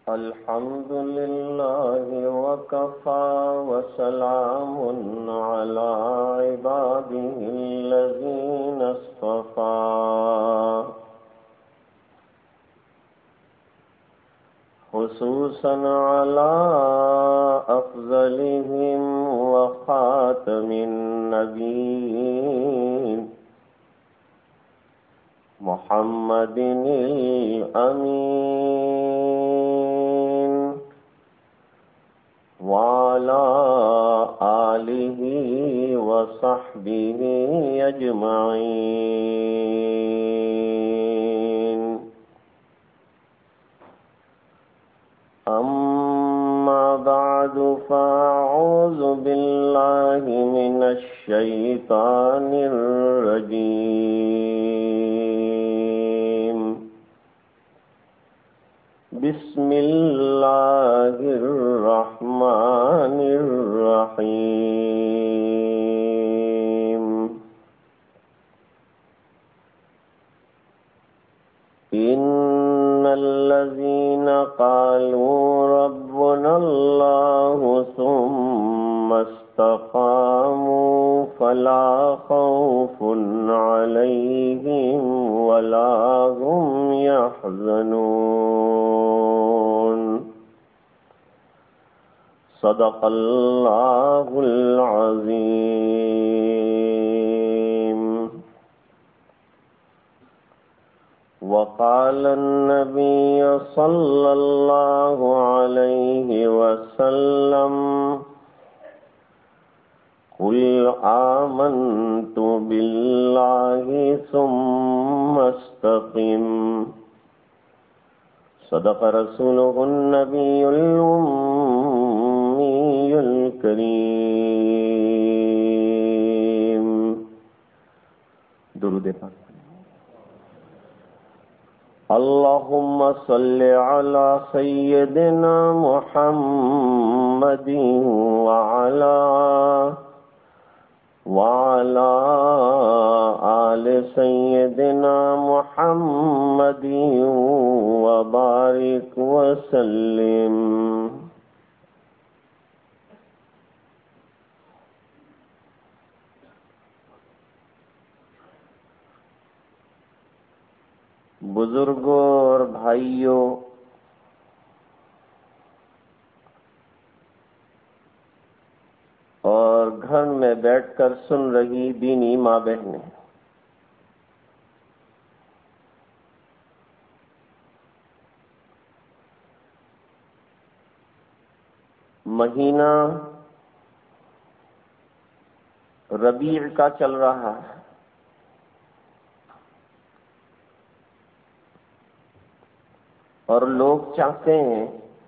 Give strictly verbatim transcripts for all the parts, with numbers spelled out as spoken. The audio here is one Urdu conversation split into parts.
الحمد لله وكفى وسلام على عباده الذين اصطفى خصوصا على أفضلهم وخاتم النبيين محمد الأمين وعلى آله وصحبه أجمعين. أما بعد فأعوذ بالله من الشيطان الرجيم. بسم الله الرحمن الرحيم. إن الذين قالوا ربنا الله ثم استقاموا فلا خوف عليهم ولا هم يحزنون. صدق الله العظيم. وقال النبي صلى الله عليه وسلم قل آمنت بالله ثم استقم. صدق رسوله النبي الأمي الكريم. درود پاک. اللهم صل على سيدنا محمد وعلى وعلى آل سيدنا محمد وبارك وسلم. بزرگوں اور بھائیوں، اور گھر میں بیٹھ کر سن رہی دینی ماں بہنیں، مہینہ ربیع کا چل رہا ہے. اور لوگ چاہتے ہیں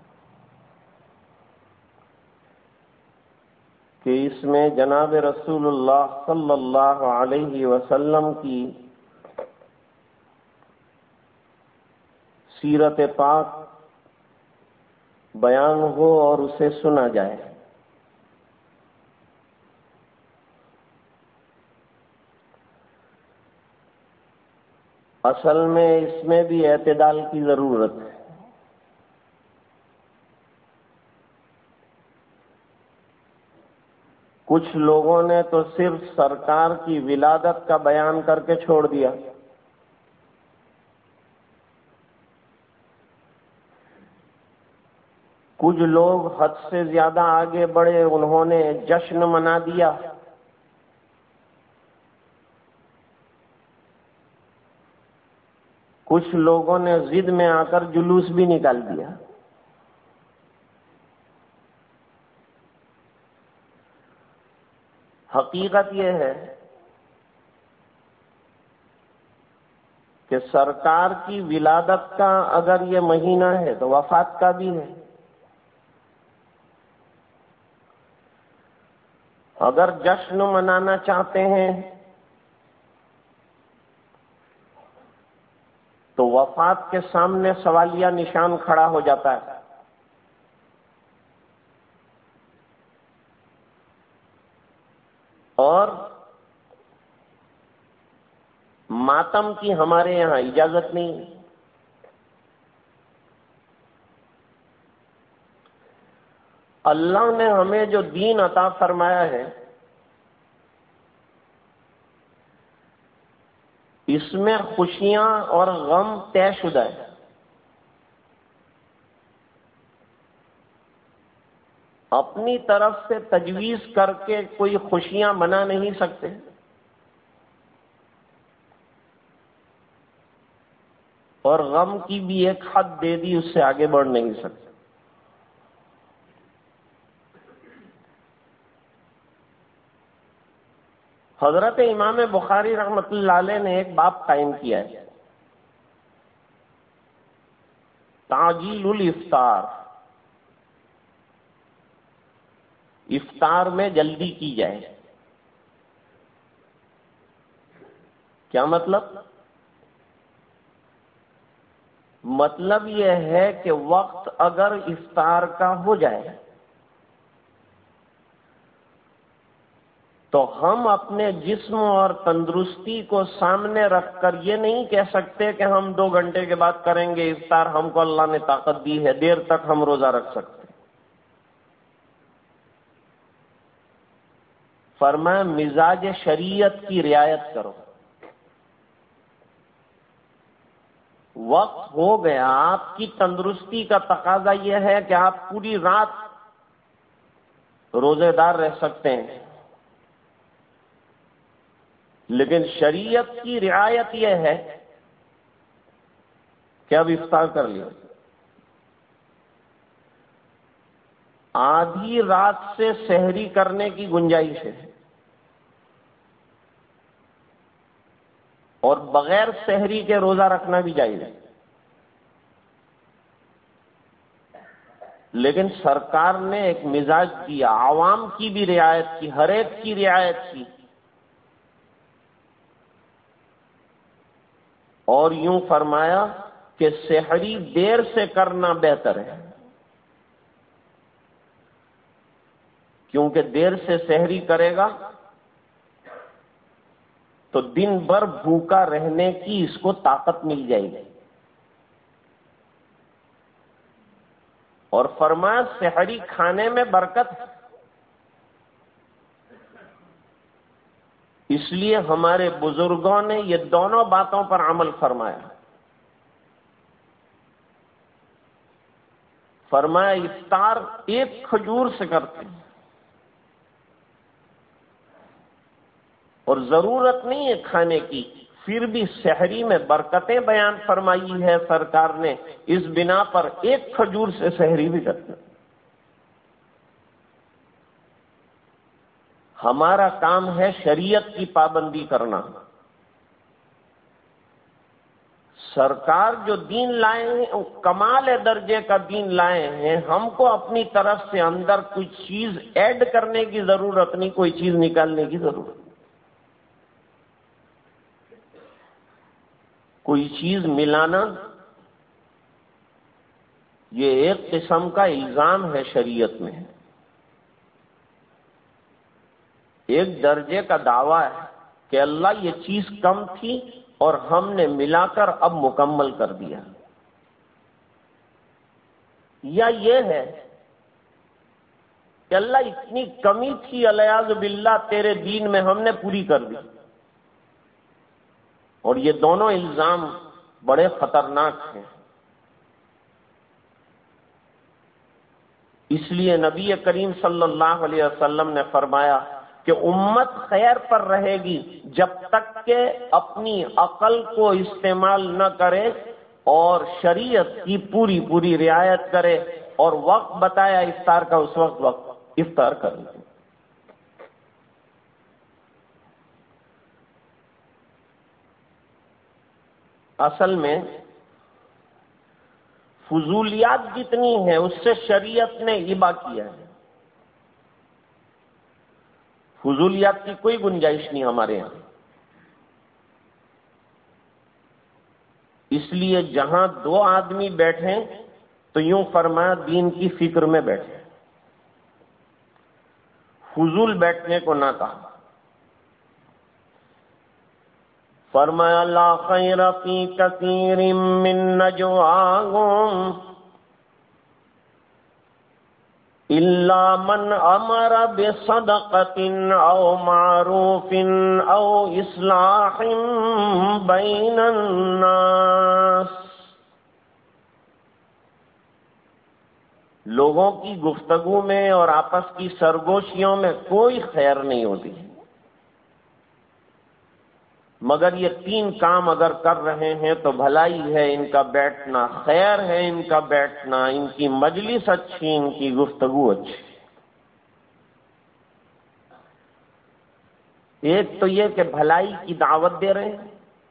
کہ اس میں جناب رسول اللہ صلی اللہ علیہ وسلم کی سیرت پاک بیان ہو اور اسے سنا جائے. اصل میں اس میں بھی اعتدال کی ضرورت ہے. کچھ لوگوں نے تو صرف سرکار کی ولادت کا بیان کر کے چھوڑ دیا. کچھ لوگ حد سے زیادہ آگے بڑھے، انہوں نے جشن منا دیا. کچھ لوگوں نے ضد میں آ کر جلوس بھی نکال دیا. حقیقت یہ ہے کہ سرکار کی ولادت کا اگر یہ مہینہ ہے تو وفات کا بھی ہے. اگر جشن منانا چاہتے ہیں تو وفات کے سامنے سوالیہ نشان کھڑا ہو جاتا ہے. اور ماتم کی ہمارے یہاں اجازت نہیں. اللہ نے ہمیں جو دین عطا فرمایا ہے اس میں خوشیاں اور غم طے شدہ ہے. اپنی طرف سے تجویز کر کے کوئی خوشیاں بنا نہیں سکتے اور غم کی بھی ایک حد دے دی، اس سے آگے بڑھ نہیں سکتے. حضرت امام بخاری رحمۃ اللہ علیہ نے ایک باب قائم کیا ہے، تعجیل الافطار، افطار میں جلدی کی جائے. کیا مطلب؟ مطلب یہ ہے کہ وقت اگر افطار کا ہو جائے تو ہم اپنے جسم اور تندرستی کو سامنے رکھ کر یہ نہیں کہہ سکتے کہ ہم دو گھنٹے کے بعد کریں گے افطار، ہم کو اللہ نے طاقت دی ہے، دیر تک ہم روزہ رکھ سکتے. فرمایا مزاج شریعت کی رعایت کرو. وقت ہو گیا، آپ کی تندرستی کا تقاضا یہ ہے کہ آپ پوری رات روزے دار رہ سکتے ہیں، لیکن شریعت کی رعایت یہ ہے کہ اب افطار کر لیا. آدھی رات سے سحری کرنے کی گنجائش ہے اور بغیر سحری کے روزہ رکھنا بھی جائز ہے، لیکن سرکار نے ایک مزاج دیا، عوام کی بھی رعایت کی، ہر ایک کی رعایت کی، اور یوں فرمایا کہ سحری دیر سے کرنا بہتر ہے، کیونکہ دیر سے سحری کرے گا تو دن بھر بھوکا رہنے کی اس کو طاقت مل جائے گی. اور فرمایا سحری کھانے میں برکت ہے. اس لیے ہمارے بزرگوں نے یہ دونوں باتوں پر عمل فرمایا. فرمایا افطار ایک کھجور سے کرتے ہیں اور ضرورت نہیں ہے کھانے کی، پھر بھی سحری میں برکتیں بیان فرمائی ہے سرکار نے، اس بنا پر ایک کھجور سے سحری بھی کرتے ہیں. ہمارا کام ہے شریعت کی پابندی کرنا. سرکار جو دین لائے ہیں کمال درجے کا دین لائے ہیں، ہم کو اپنی طرف سے اندر کوئی چیز ایڈ کرنے کی ضرورت نہیں، کوئی چیز نکالنے کی ضرورت نہیں. کوئی چیز ملانا یہ ایک قسم کا الزام ہے شریعت میں، ایک درجے کا دعویٰ ہے کہ اللہ یہ چیز کم تھی اور ہم نے ملا کر اب مکمل کر دیا. یا یہ ہے کہ اللہ اتنی کمی تھی الیاذ باللہ تیرے دین میں، ہم نے پوری کر دی. اور یہ دونوں الزام بڑے خطرناک ہیں. اس لیے نبی کریم صلی اللہ علیہ وسلم نے فرمایا کہ امت خیر پر رہے گی جب تک کہ اپنی عقل کو استعمال نہ کرے اور شریعت کی پوری پوری رعایت کرے، اور وقت بتایا افطار کا، اس وقت وقت افطار کر لیں. اصل میں فضولیات جتنی ہیں اس سے شریعت نے ابا کیا ہے. فضولیات کی کوئی گنجائش نہیں ہمارے یہاں. اس لیے جہاں دو آدمی بیٹھیں تو یوں فرمایا دین کی فکر میں بیٹھیں، فضول بیٹھنے کو نہ کہا. فرمایا لا خیر فی کثیر من نجواہم الا من امر بصدقۃ او معروف او اصلاح بین الناس، لوگوں کی گفتگو میں اور آپس کی سرگوشیوں میں کوئی خیر نہیں ہوتی، مگر یہ تین کام اگر کر رہے ہیں تو بھلائی ہے ان کا بیٹھنا، خیر ہے ان کا بیٹھنا، ان کی مجلس اچھی، ان کی گفتگو اچھی۔ ایک تو یہ کہ بھلائی کی دعوت دے رہے ہیں،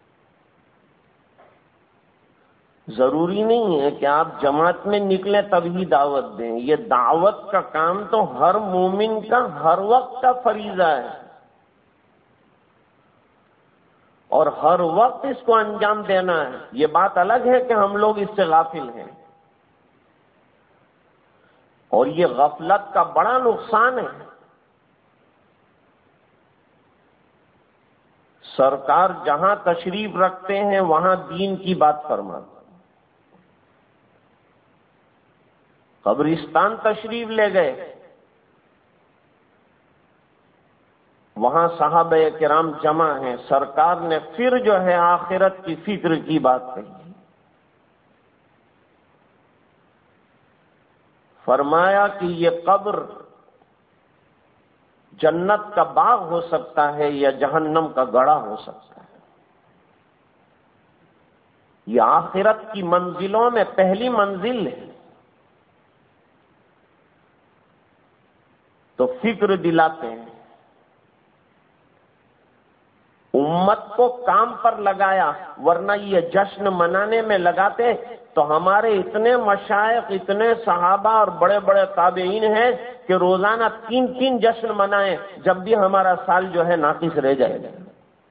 ضروری نہیں ہے کہ آپ جماعت میں نکلیں تبھی دعوت دیں، یہ دعوت کا کام تو ہر مومن کا ہر وقت کا فریضہ ہے، اور ہر وقت اس کو انجام دینا ہے۔ یہ بات الگ ہے کہ ہم لوگ اس سے غافل ہیں، اور یہ غفلت کا بڑا نقصان ہے۔ سرکار جہاں تشریف رکھتے ہیں وہاں دین کی بات فرماتے ہیں۔ قبرستان تشریف لے گئے، وہاں صحابہ کرام جمع ہیں، سرکار نے پھر جو ہے آخرت کی فکر کی بات کہی، فرمایا کہ یہ قبر جنت کا باغ ہو سکتا ہے یا جہنم کا گڑھا ہو سکتا ہے۔ یہ آخرت کی منزلوں میں پہلی منزل ہے، تو فکر دلاتے ہیں۔ امت کو کام پر لگایا، ورنہ یہ جشن منانے میں لگاتے تو ہمارے اتنے مشائخ، اتنے صحابہ اور بڑے بڑے تابعین ہیں کہ روزانہ تین تین جشن منائیں، جب بھی ہمارا سال جو ہے ناقص رہ جائے گا۔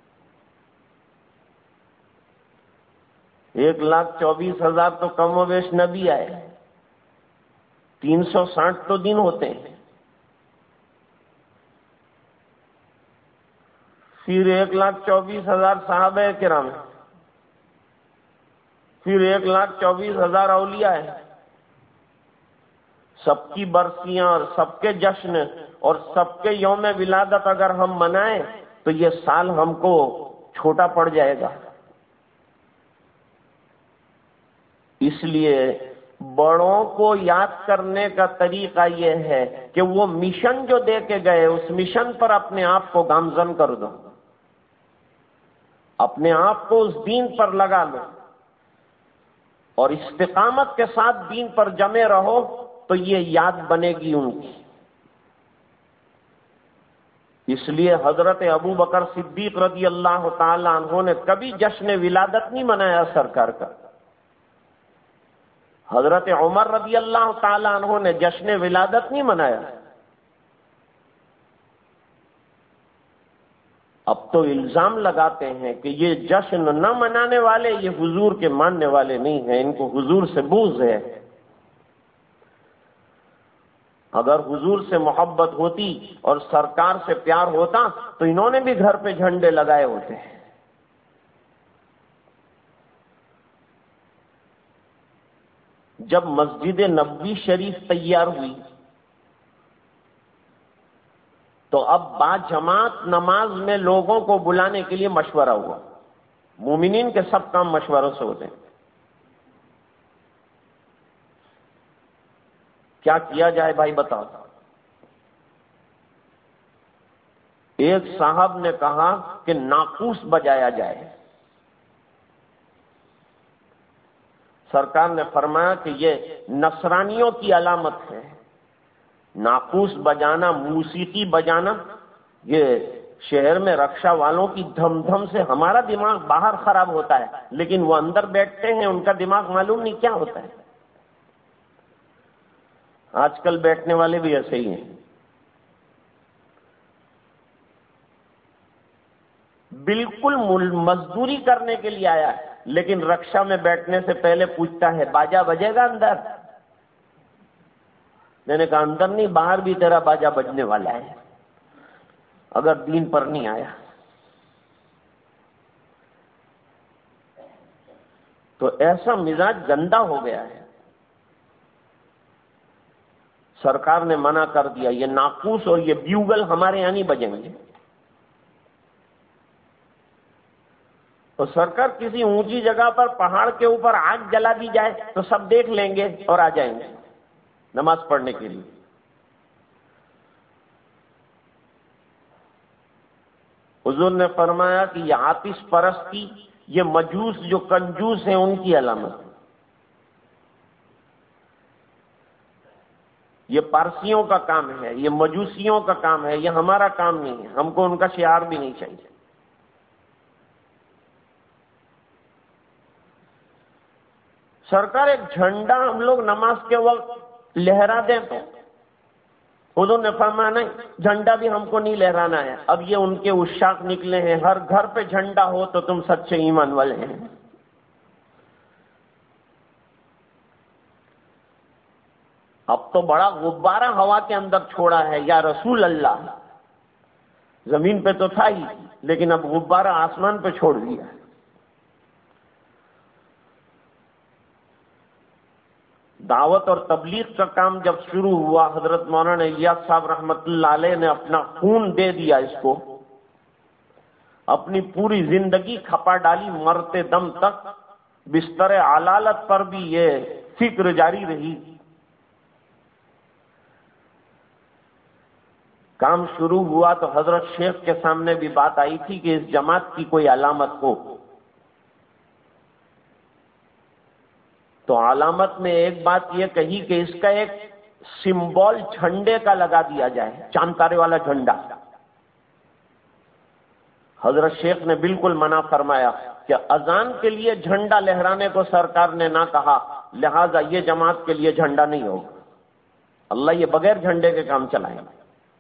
ایک لاکھ چوبیس ہزار تو کم و بیش نبی آئے، تین سو ساٹھ تو دن ہوتے ہیں، پھر ایک لاکھ چوبیس ہزار صحابہ کرام، پھر ایک لاکھ چوبیس ہزار اولیاء ہیں، سب کی برسیاں اور سب کے جشن اور سب کے یوم ولادت اگر ہم منائیں تو یہ سال ہم کو چھوٹا پڑ جائے گا۔ اس لیے بڑوں کو یاد کرنے کا طریقہ یہ ہے کہ وہ مشن جو دے کے گئے اس مشن پر اپنے آپ کو گامزن کر دو، اپنے آپ کو اس دین پر لگا لو، اور استقامت کے ساتھ دین پر جمے رہو تو یہ یاد بنے گی ان کی۔ اس لیے حضرت ابو بکر صدیق رضی اللہ تعالی عنہ نے کبھی جشن ولادت نہیں منایا سرکار کا، حضرت عمر رضی اللہ تعالی عنہ نے جشن ولادت نہیں منایا۔ اب تو الزام لگاتے ہیں کہ یہ جشن نہ منانے والے یہ حضور کے ماننے والے نہیں ہیں، ان کو حضور سے بغض ہے۔ اگر حضور سے محبت ہوتی اور سرکار سے پیار ہوتا تو انہوں نے بھی گھر پہ جھنڈے لگائے ہوتے ہیں۔ جب مسجد نبوی شریف تیار ہوئی تو اب با جماعت نماز میں لوگوں کو بلانے کے لیے مشورہ ہوا۔ مومنین کے سب کام مشوروں سے ہوتے ہیں۔ کیا کیا جائے بھائی بتاؤ؟ ایک صاحب نے کہا کہ ناقوس بجایا جائے۔ سرکار نے فرمایا کہ یہ نصرانیوں کی علامت ہے، ناقوس بجانا، موسیقی بجانا۔ یہ شہر میں رکشا والوں کی دھم دھم سے ہمارا دماغ باہر خراب ہوتا ہے، لیکن وہ اندر بیٹھتے ہیں ان کا دماغ معلوم نہیں کیا ہوتا ہے۔ آج کل بیٹھنے والے بھی ایسے ہی ہیں۔ بالکل مزدوری کرنے کے لیے آیا ہے، لیکن رکشا میں بیٹھنے سے پہلے پوچھتا ہے باجا بجے گا اندر؟ میں نے کہا اندر نہیں، باہر بھی تیرا باجا بجنے والا ہے اگر دین پر نہیں آیا۔ تو ایسا مزاج گندا ہو گیا ہے۔ سرکار نے منع کر دیا، یہ ناقوس اور یہ بیوگل ہمارے یہاں نہیں بجیں گے۔ تو سرکار کسی اونچی جگہ پر پہاڑ کے اوپر آگ جلا دی جائے تو سب دیکھ لیں گے اور آ جائیں گے نماز پڑھنے کے لیے۔ حضور نے فرمایا کہ یہ آتش پرستی، یہ مجوس جو کنجوس ہیں ان کی علامت ہے، یہ پارسیوں کا کام ہے، یہ مجوسیوں کا کام ہے، یہ ہمارا کام نہیں ہے، ہم کو ان کا شعار بھی نہیں چاہیے۔ سرکار ایک جھنڈا ہم لوگ نماز کے وقت لہرا دیں تو حضور نے فرمایا نہیں، جھنڈا بھی ہم کو نہیں لہرانا ہے۔ اب یہ ان کے عشاق نکلے ہیں، ہر گھر پہ جھنڈا ہو تو تم سچے ایمان والے ہیں۔ اب تو بڑا غبارہ ہوا کے اندر چھوڑا ہے، یا رسول اللہ، زمین پہ تو تھا ہی لیکن اب غبارہ آسمان پہ چھوڑ دیا۔ دعوت اور تبلیغ کا کام جب شروع ہوا، حضرت مولانا الیاس صاحب رحمت اللہ علیہ نے اپنا خون دے دیا اس کو، اپنی پوری زندگی کھپا ڈالی، مرتے دم تک بستر علالت پر بھی یہ فکر جاری رہی۔ کام شروع ہوا تو حضرت شیخ کے سامنے بھی بات آئی تھی کہ اس جماعت کی کوئی علامت ہو، تو علامت میں ایک بات یہ کہی کہ اس کا ایک سمبول جھنڈے کا لگا دیا جائے، چاند تارے والا جھنڈا۔ حضرت شیخ نے بالکل منع فرمایا کہ اذان کے لیے جھنڈا لہرانے کو سرکار نے نہ کہا، لہذا یہ جماعت کے لیے جھنڈا نہیں ہوگا، اللہ یہ بغیر جھنڈے کے کام چلائیں گے۔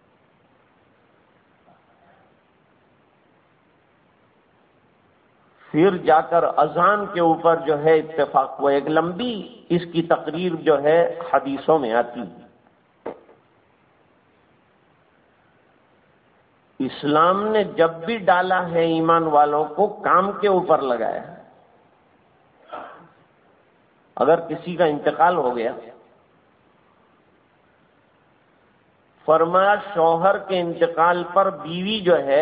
پھر جا کر اذان کے اوپر جو ہے اتفاق ہوا، ایک لمبی اس کی تقریر جو ہے حدیثوں میں آتی۔ اسلام نے جب بھی ڈالا ہے ایمان والوں کو کام کے اوپر لگایا۔ اگر کسی کا انتقال ہو گیا، فرمایا شوہر کے انتقال پر بیوی جو ہے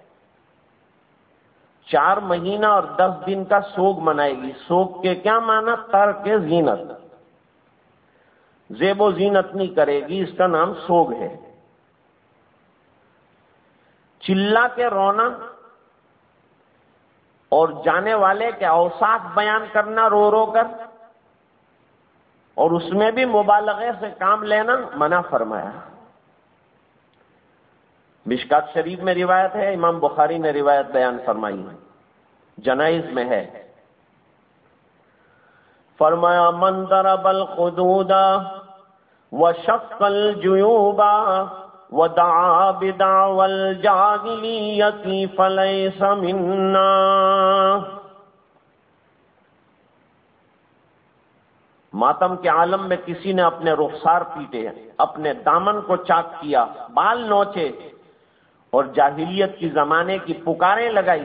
چار مہینہ اور دس دن کا سوگ منائے گی۔ سوگ کے کیا معنی؟ ترک زینت، زیب و زینت نہیں کرے گی، اس کا نام سوگ ہے۔ چلا کے رونا اور جانے والے کے اوصاف بیان کرنا رو رو کر، اور اس میں بھی مبالغے سے کام لینا منع فرمایا۔ مشکات شریف میں روایت ہے، امام بخاری نے روایت بیان فرمائی ہے، جنائز میں ہے۔ فرمایا من ضرب الخدود وشق الجیوب ودعا بدعوى الجاہلیۃ فلیس منا۔ ماتم کے عالم میں کسی نے اپنے رخسار پیٹے، اپنے دامن کو چاک کیا، بال نوچے اور جاہلیت کی زمانے کی پکاریں لگائی،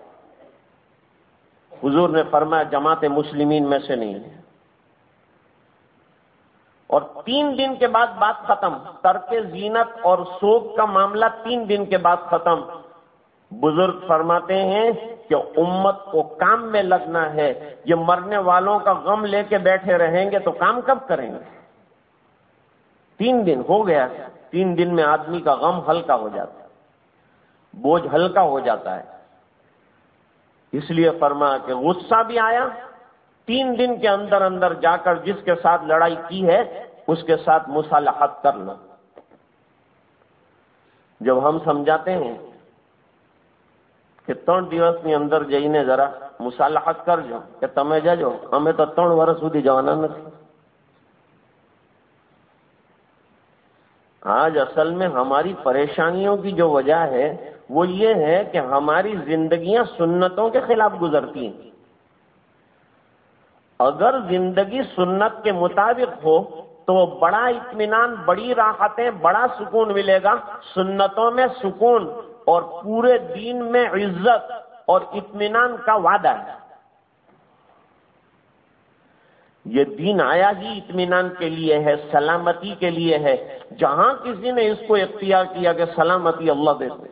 حضور نے فرمایا جماعت مسلمین میں سے نہیں ہے۔ اور تین دن کے بعد بات ختم، ترک زینت اور سوگ کا معاملہ تین دن کے بعد ختم۔ بزرگ فرماتے ہیں کہ امت کو کام میں لگنا ہے، یہ مرنے والوں کا غم لے کے بیٹھے رہیں گے تو کام کب کریں گے؟ تین دن ہو گیا، تین دن میں آدمی کا غم ہلکا ہو جاتا ہے، بوجھ ہلکا ہو جاتا ہے۔ اس لیے فرمایا کہ غصہ بھی آیا، تین دن کے اندر اندر جا کر جس کے ساتھ لڑائی کی ہے اس کے ساتھ مصالحت کر لو۔ جب ہم سمجھاتے ہیں کہ ત્રણ દિવસની અંદર જઈને જરા મુસાલહત કરજો કે તમે જજો, અમે તો ત્રણ વર્ષ સુધી જવાના નથી। آج اصل میں ہماری پریشانیوں کی جو وجہ ہے وہ یہ ہے کہ ہماری زندگیاں سنتوں کے خلاف گزرتی ہیں۔ اگر زندگی سنت کے مطابق ہو تو بڑا اطمینان، بڑی راحتیں، بڑا سکون ملے گا۔ سنتوں میں سکون اور پورے دین میں عزت اور اطمینان کا وعدہ ہے، یہ دین آیا ہی اطمینان کے لیے ہے، سلامتی کے لیے ہے. جہاں کسی نے اس کو اختیار کیا کہ سلامتی اللہ دیتے.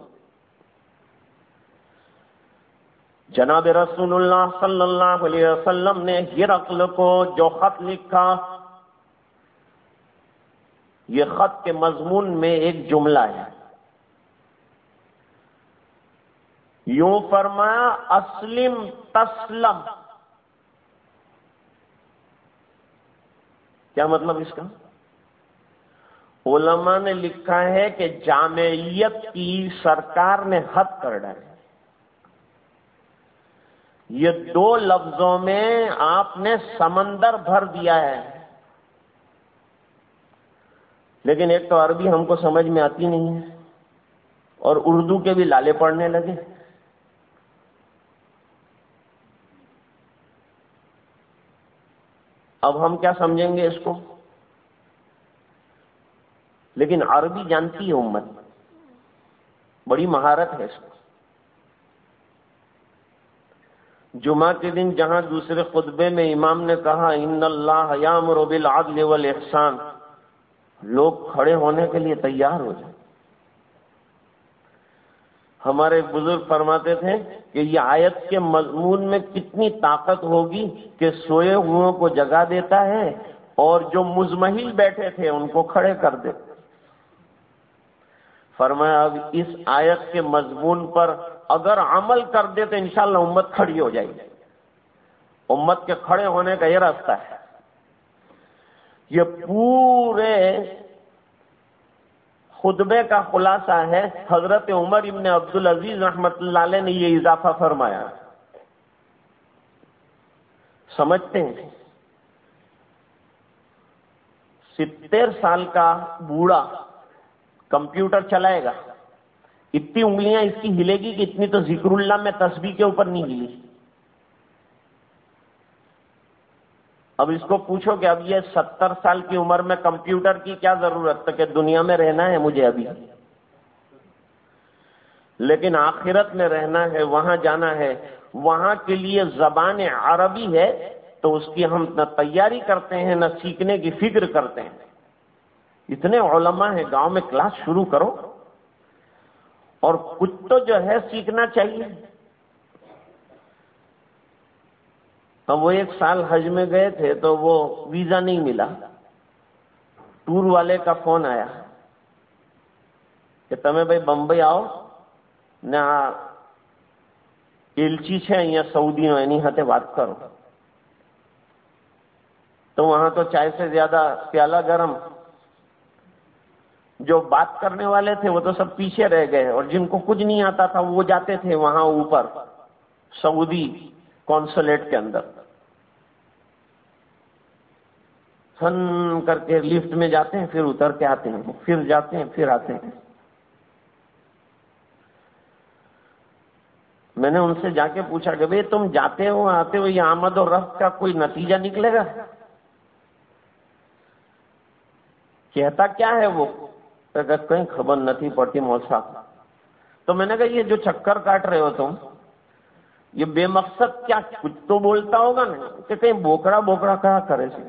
جناب رسول اللہ صلی اللہ علیہ وسلم نے ہرقل کو جو خط لکھا، یہ خط کے مضمون میں ایک جملہ ہے. یوں فرمایا اسلم تسلم. کیا مطلب اس کا؟ علماء نے لکھا ہے کہ جامعیت کی سرکار نے حد کر ڈالی. یہ دو لفظوں میں آپ نے سمندر بھر دیا ہے. لیکن ایک تو عربی ہم کو سمجھ میں آتی نہیں ہے، اور اردو کے بھی لالے پڑنے لگے. اب ہم کیا سمجھیں گے اس کو؟ لیکن عربی جانتی ہے امت، بڑی مہارت ہے اس کو. جمعہ کے دن جہاں دوسرے خطبے میں امام نے کہا ان اللہ یامر بالعدل والاحسان، لوگ کھڑے ہونے کے لیے تیار ہو جائیں. ہمارے بزرگ فرماتے تھے کہ یہ آیت کے مضمون میں کتنی طاقت ہوگی کہ سوئے ہوئوں کو جگا دیتا ہے اور جو مزمحل بیٹھے تھے ان کو کھڑے کر دے. فرمایا اب اس آیت کے مضمون پر اگر عمل کر دے تو انشاءاللہ امت کھڑی ہو جائے گی. امت کے کھڑے ہونے کا یہ راستہ ہے. یہ پورے خطبے کا خلاصہ ہے. حضرت عمر ابن عبدالعزیز رحمۃ اللہ علیہ نے یہ اضافہ فرمایا. سمجھتے ہیں ستر سال کا بوڑھا کمپیوٹر چلائے گا، اتنی انگلیاں اس کی ہلے گی کہ اتنی تو ذکر اللہ میں تسبیح کے اوپر نہیں ہلی. اب اس کو پوچھو کہ اب یہ ستر سال کی عمر میں کمپیوٹر کی کیا ضرورت ہے کہ دنیا میں رہنا ہے مجھے ابھی، لیکن آخرت میں رہنا ہے، وہاں جانا ہے. وہاں کے لیے زبان عربی ہے تو اس کی ہم نہ تیاری کرتے ہیں نہ سیکھنے کی فکر کرتے ہیں. اتنے علماء ہیں، گاؤں میں کلاس شروع کرو، اور کچھ تو جو ہے سیکھنا چاہیے. ہم وہ ایک سال حج میں گئے تھے تو وہ ویزا نہیں ملا. ٹور والے کا فون آیا کہ تمہیں بھائی بمبئی آؤ نہ ایلچی છે અહીંયા સઉદીનો એની સાથે વાત કરો. تو وہاں تو چائے سے زیادہ پیالہ گرم. جو بات کرنے والے تھے وہ تو سب پیچھے رہ گئے، اور جن کو کچھ نہیں آتا تھا وہ جاتے تھے وہاں اوپر سعودی کونسولیٹ کے اندر، فن کر کے لفٹ میں جاتے ہیں، پھر اتر کے آتے ہیں، پھر جاتے ہیں، پھر آتے ہیں. میں نے ان سے جا کے پوچھا کہ بھئی تم جاتے ہو آتے ہو، یہ آمد و رفت کا کوئی نتیجہ نکلے گا؟ کہتا کیا ہے وہ؟ کہیں خبر نہیں پڑتی مول صاحب. تو میں نے کہا یہ جو چکر کاٹ رہے ہو تم، یہ بے مقصد کیا کچھ تو بولتا ہوگا نا، کہ کہیں بوکڑا بوکڑا کہا کرے سے.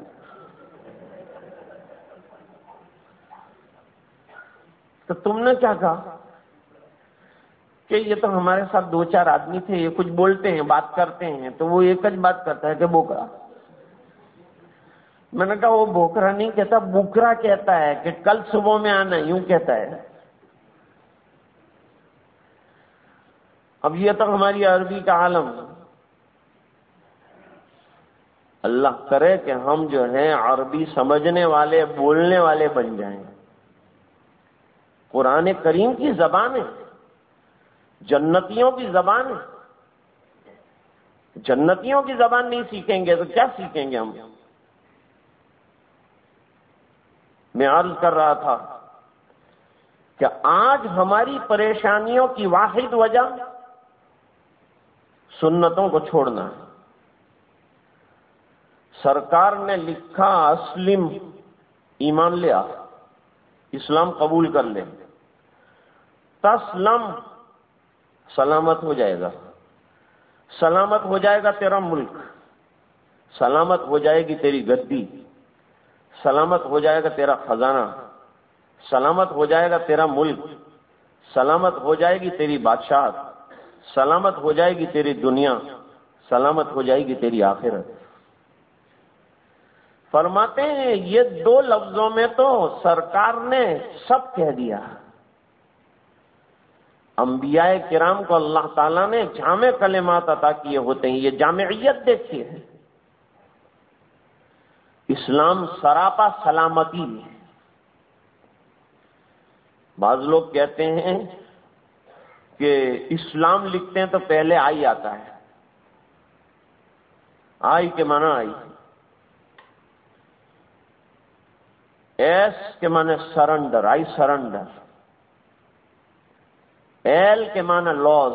تو تم نے کیا کہا کہ یہ تو ہمارے ساتھ دو چار آدمی تھے، یہ کچھ بولتے ہیں بات کرتے ہیں تو وہ ایک ہی بات کرتا ہے کہ بوکرا. میں نے کہا وہ بوکرا نہیں کہتا، بکرا کہتا ہے کہ کل صبح میں آنا، یوں کہتا ہے. اب یہ تو ہماری عربی کا عالم. اللہ کرے کہ ہم جو ہیں عربی سمجھنے والے بولنے والے بن جائیں. قرآن کریم کی زبان ہے، جنتیوں کی زبان ہے. جنتیوں کی زبان نہیں سیکھیں گے تو کیا سیکھیں گے ہم؟ میں عرض کر رہا تھا کہ آج ہماری پریشانیوں کی واحد وجہ سنتوں کو چھوڑنا ہے. سرکار نے لکھا اسلم، ایمان لیا، اسلام قبول کر لے، تسلم، سلامت ہو جائے گا. سلامت ہو جائے گا تیرا ملک، سلامت ہو جائے گی تیری گدی، سلامت ہو جائے گا تیرا خزانہ، سلامت ہو جائے گا تیرا ملک، سلامت ہو جائے گی تیری بادشاہت، سلامت ہو جائے گی تیری دنیا، سلامت ہو جائے گی تیری آخرت۔ فرماتے ہیں یہ دو لفظوں میں تو سرکار نے سب کہہ دیا۔ انبیاء کرام کو اللہ تعالیٰ نے جامع کلمات عطا کیے ہوتے ہیں، یہ جامعیت دیکھیے ہے۔ اسلام سراپا سلامتی ہے۔ بعض لوگ کہتے ہیں کہ اسلام لکھتے ہیں تو پہلے آئی آتا ہے، آئی کے معنی آئی، ایس کے معنی سرنڈر، آئی سرنڈر، ایل کے معنی لاز،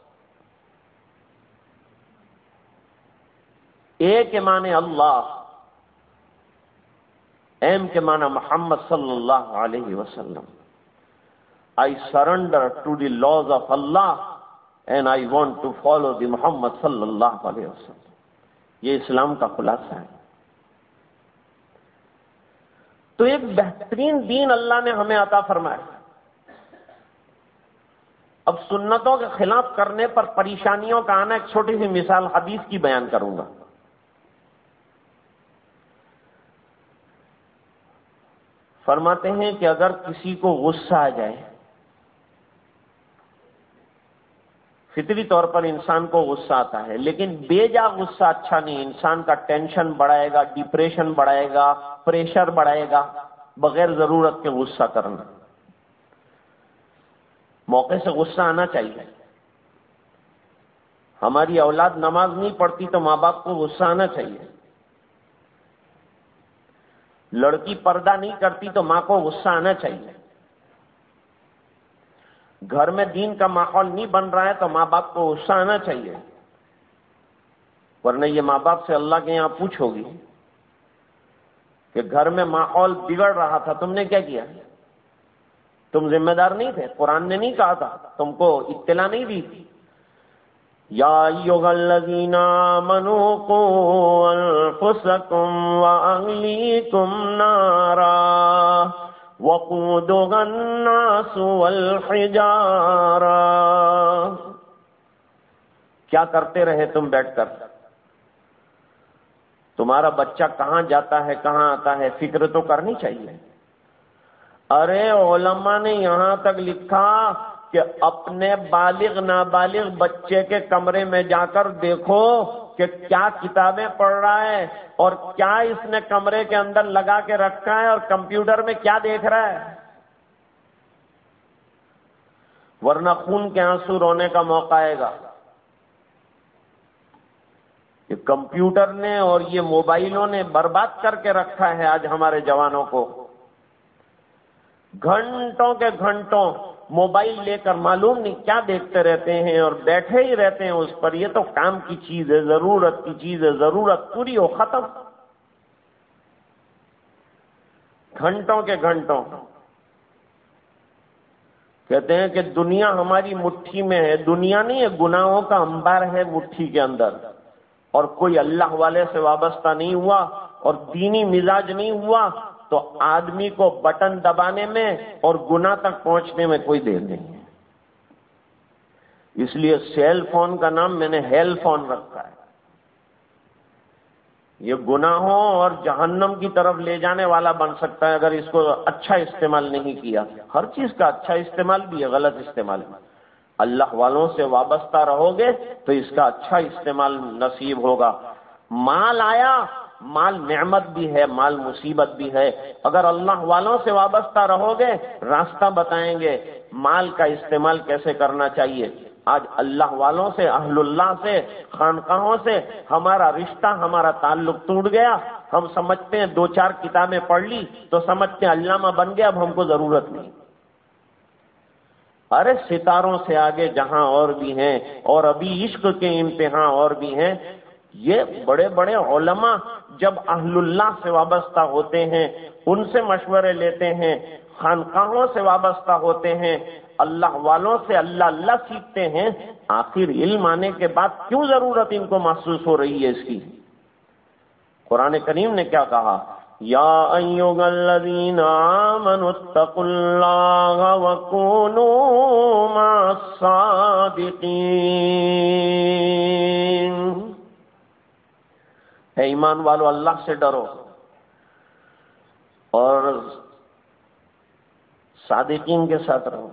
اے کے معنی اللہ، ایم کے معنی محمد صلی اللہ علیہ وسلم۔ I surrender to the laws of Allah and I want to follow the Muhammad صلی اللہ علیہ وسلم۔ یہ اسلام کا خلاصہ ہے۔ تو ایک بہترین دین اللہ نے ہمیں عطا فرمایا۔ اب سنتوں کے خلاف کرنے پر پریشانیوں کا آنا، ایک چھوٹی سی مثال حدیث کی بیان کروں گا۔ فرماتے ہیں کہ اگر کسی کو غصہ آ جائے، فطری طور پر انسان کو غصہ آتا ہے، لیکن بے جا غصہ اچھا نہیں، انسان کا ٹینشن بڑھائے گا، ڈپریشن بڑھائے گا، پریشر بڑھائے گا، بغیر ضرورت کے غصہ کرنا۔ موقع سے غصہ آنا چاہیے۔ ہماری اولاد نماز نہیں پڑھتی تو ماں باپ کو غصہ آنا چاہیے۔ لڑکی پردہ نہیں کرتی تو ماں کو غصہ آنا چاہیے۔ گھر میں دین کا ماحول نہیں بن رہا ہے تو ماں باپ کو غصہ آنا چاہیے، ورنہ یہ ماں باپ سے اللہ کے یہاں پوچھو گی کہ گھر میں ماحول بگڑ رہا تھا، تم نے کیا کیا؟ تم ذمہ دار نہیں تھے؟ قرآن نے نہیں کہا تھا؟ تم کو اطلاع نہیں دی تھی؟ یا ایھا الذین آمنوا قوا انفسکم واہلیکم نارا وقودها الناس والحجارہ۔ کیا کرتے رہے تم بیٹھ کر؟ تمہارا بچہ کہاں جاتا ہے، کہاں آتا ہے، فکر تو کرنی چاہیے۔ ارے علماء نے یہاں تک لکھا کہ اپنے بالغ نابالغ بچے کے کمرے میں جا کر دیکھو کہ کیا کتابیں پڑھ رہا ہے اور کیا اس نے کمرے کے اندر لگا کے رکھا ہے اور کمپیوٹر میں کیا دیکھ رہا ہے، ورنہ خون کے آنسو رونے کا موقع آئے گا۔ یہ کمپیوٹر نے اور یہ موبائلوں نے برباد کر کے رکھا ہے آج ہمارے جوانوں کو۔ گھنٹوں کے گھنٹوں موبائل لے کر معلوم نہیں کیا دیکھتے رہتے ہیں اور بیٹھے ہی رہتے ہیں اس پر۔ یہ تو کام کی چیز ہے، ضرورت کی چیز ہے، ضرورت پوری ہو ختم۔ گھنٹوں کے گھنٹوں کہتے ہیں کہ دنیا ہماری مٹھی میں ہے۔ دنیا نہیں ہے، گناہوں کا انبار ہے مٹھی کے اندر، اور کوئی اللہ والے سے وابستہ نہیں ہوا اور دینی مزاج نہیں ہوا تو آدمی کو بٹن دبانے میں اور گناہ تک پہنچنے میں کوئی دیر نہیں ہے۔ اس لیے سیل فون کا نام میں نے ہیل فون رکھا ہے۔ یہ گناہوں اور جہنم کی طرف لے جانے والا بن سکتا ہے اگر اس کو اچھا استعمال نہیں کیا۔ ہر چیز کا اچھا استعمال بھی ہے، غلط استعمال بھی۔ اللہ والوں سے وابستہ رہو گے تو اس کا اچھا استعمال نصیب ہوگا۔ مال آیا، مال نعمت بھی ہے، مال مصیبت بھی ہے۔ اگر اللہ والوں سے وابستہ رہو گے راستہ بتائیں گے مال کا استعمال کیسے کرنا چاہیے۔ آج اللہ والوں سے، اہل اللہ سے، خانقاہوں سے ہمارا رشتہ، ہمارا تعلق ٹوٹ گیا۔ ہم سمجھتے ہیں دو چار کتابیں پڑھ لی تو سمجھتے ہیں علامہ بن گیا، اب ہم کو ضرورت نہیں۔ ارے ستاروں سے آگے جہاں اور بھی ہیں، اور ابھی عشق کے امتحان اور بھی ہیں۔ یہ بڑے بڑے علماء جب اہل اللہ سے وابستہ ہوتے ہیں، ان سے مشورے لیتے ہیں، خانقاہوں سے وابستہ ہوتے ہیں، اللہ والوں سے اللہ اللہ سیکھتے ہیں، آخر علم آنے کے بعد کیوں ضرورت ان کو محسوس ہو رہی ہے اس کی؟ قرآن کریم نے کیا کہا؟ یا ایھا الذین آمنوا اتقوا اللہ وکونوا مع الصادقین، اے ایمان والو اللہ سے ڈرو اور صادقین کے ساتھ رہو۔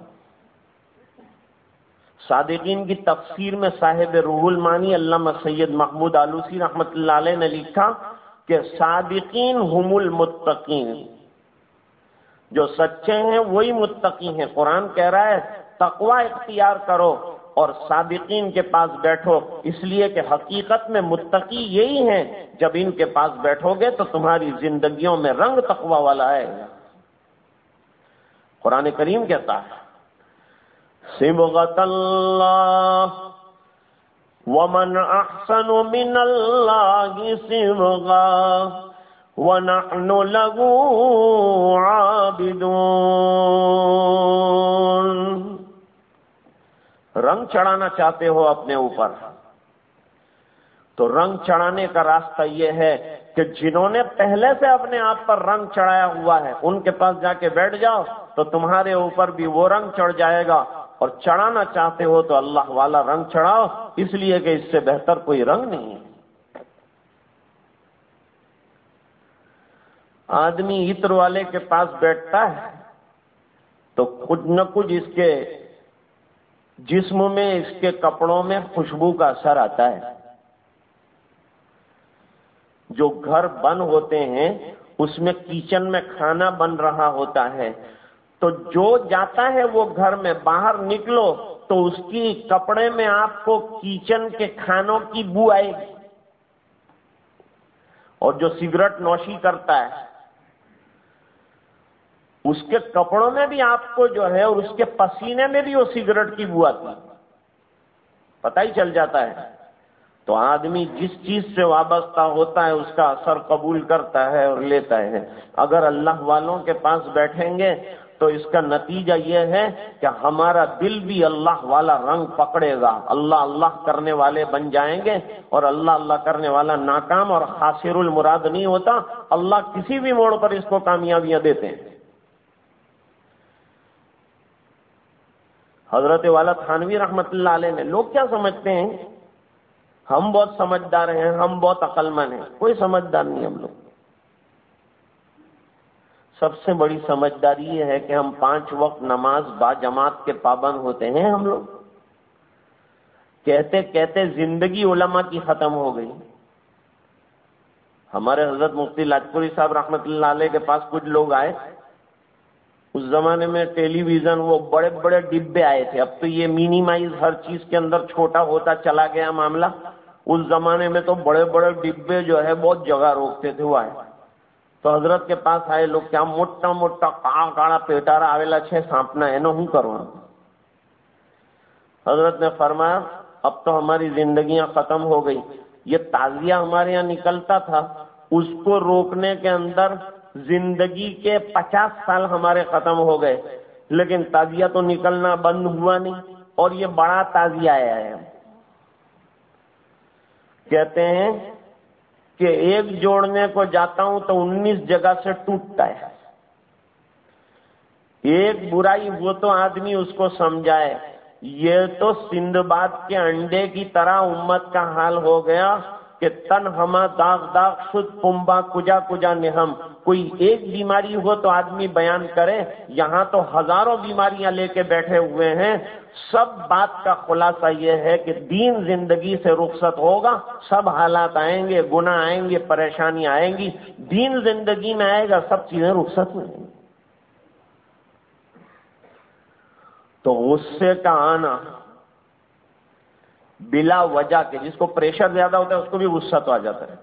صادقین کی تفسیر میں صاحب روح المعانی علامہ سید محمود آلوسی رحمۃ اللہ علیہ نے لکھا کہ صادقین ہم المتقین، جو سچے ہیں وہی متقی ہیں۔ قرآن کہہ رہا ہے تقوی اختیار کرو اور صادقین کے پاس بیٹھو، اس لیے کہ حقیقت میں متقی یہی ہیں۔ جب ان کے پاس بیٹھو گے تو تمہاری زندگیوں میں رنگ تقوی والا ہے۔ قرآن کریم کہتا ہے صبغۃ اللہ ومن احسن من اللہ صبغا ونحن له عابدون۔ رنگ چڑھانا چاہتے ہو اپنے اوپر تو رنگ چڑھانے کا راستہ یہ ہے کہ جنہوں نے پہلے سے اپنے آپ پر رنگ چڑھایا ہوا ہے ان کے پاس جا کے بیٹھ جاؤ تو تمہارے اوپر بھی وہ رنگ چڑھ جائے گا۔ اور چڑھانا چاہتے ہو تو اللہ والا رنگ چڑھاؤ، اس لیے کہ اس سے بہتر کوئی رنگ نہیں ہے۔ آدمی عطر والے کے پاس بیٹھتا ہے تو کچھ نہ کچھ اس کے جسم میں، اس کے کپڑوں میں خوشبو کا اثر آتا ہے۔ جو گھر بند ہوتے ہیں اس میں کچن میں کھانا بن رہا ہوتا ہے، تو جو جاتا ہے وہ گھر میں باہر نکلو تو اس کی کپڑے میں آپ کو کچن کے کھانوں کی بو آئے گی۔ اور جو سگریٹ نوشی کرتا ہے اس کے کپڑوں میں بھی آپ کو جو ہے اور اس کے پسینے میں بھی وہ سگریٹ کی بو آتی ہے، پتہ ہی چل جاتا ہے۔ تو آدمی جس چیز سے وابستہ ہوتا ہے اس کا اثر قبول کرتا ہے اور لیتا ہے۔ اگر اللہ والوں کے پاس بیٹھیں گے تو اس کا نتیجہ یہ ہے کہ ہمارا دل بھی اللہ والا رنگ پکڑے گا، اللہ اللہ کرنے والے بن جائیں گے، اور اللہ اللہ کرنے والا ناکام اور خاسر المراد نہیں ہوتا، اللہ کسی بھی موڑ پر اس کو کامیابیاں دیتے ہیں۔ حضرت والا تھانوی رحمۃ اللہ علیہ نے، لوگ کیا سمجھتے ہیں ہم بہت سمجھدار ہیں، ہم بہت عقل مند ہیں، کوئی سمجھدار نہیں ہم لوگ۔ سب سے بڑی سمجھداری یہ ہے کہ ہم پانچ وقت نماز با جماعت کے پابند ہوتے ہیں۔ ہم لوگ کہتے کہتے زندگی علماء کی ختم ہو گئی۔ ہمارے حضرت مفتی لاجپوری صاحب رحمۃ اللہ علیہ کے پاس کچھ لوگ آئے، اس زمانے میں ٹیلی ویژن وہ بڑے بڑے ڈبے آئے تھے، اب تو یہ مینیمائز ہر چیز کے اندر چھوٹا ہوتا چلا گیا معاملہ۔ اس زمانے میں تو بڑے بڑے ڈبے جو ہے بہت جگہ روکتے تھے۔ وہ آئے تو حضرت کے پاس آئے لوگ، کیا موٹا موٹا کاڑا کاڑا پیٹارا آویلا چھے سانپنا اینو ہوں کروانا۔ حضرت نے فرمایا اب تو ہماری زندگیاں ختم ہو گئی، یہ تعزیہ ہمارے یہاں نکلتا تھا، اس کو روکنے کے اندر زندگی کے پچاس سال ہمارے ختم ہو گئے، لیکن تعزیہ تو نکلنا بند ہوا نہیں، اور یہ بڑا تعزیہ آیا ہے۔ کہتے ہیں کہ ایک جوڑنے کو جاتا ہوں تو انیس جگہ سے ٹوٹتا ہے۔ ایک برائی وہ تو آدمی اس کو سمجھائے، یہ تو سندباد کے انڈے کی طرح امت کا حال ہو گیا کہ تن ہما داغ داغ شد پمبا کجا کجا نہم۔ کوئی ایک بیماری ہو تو آدمی بیان کرے، یہاں تو ہزاروں بیماریاں لے کے بیٹھے ہوئے ہیں۔ سب بات کا خلاصہ یہ ہے کہ دین زندگی سے رخصت ہوگا، سب حالات آئیں گے، گناہ آئیں گے، پریشانیاں آئیں گی، دین زندگی میں آئے گا، سب چیزیں رخصت ہو جائیں گی۔ تو غصے کا آنا بلا وجہ کے، جس کو پریشر زیادہ ہوتا ہے اس کو بھی غصہ تو آ جاتا ہے،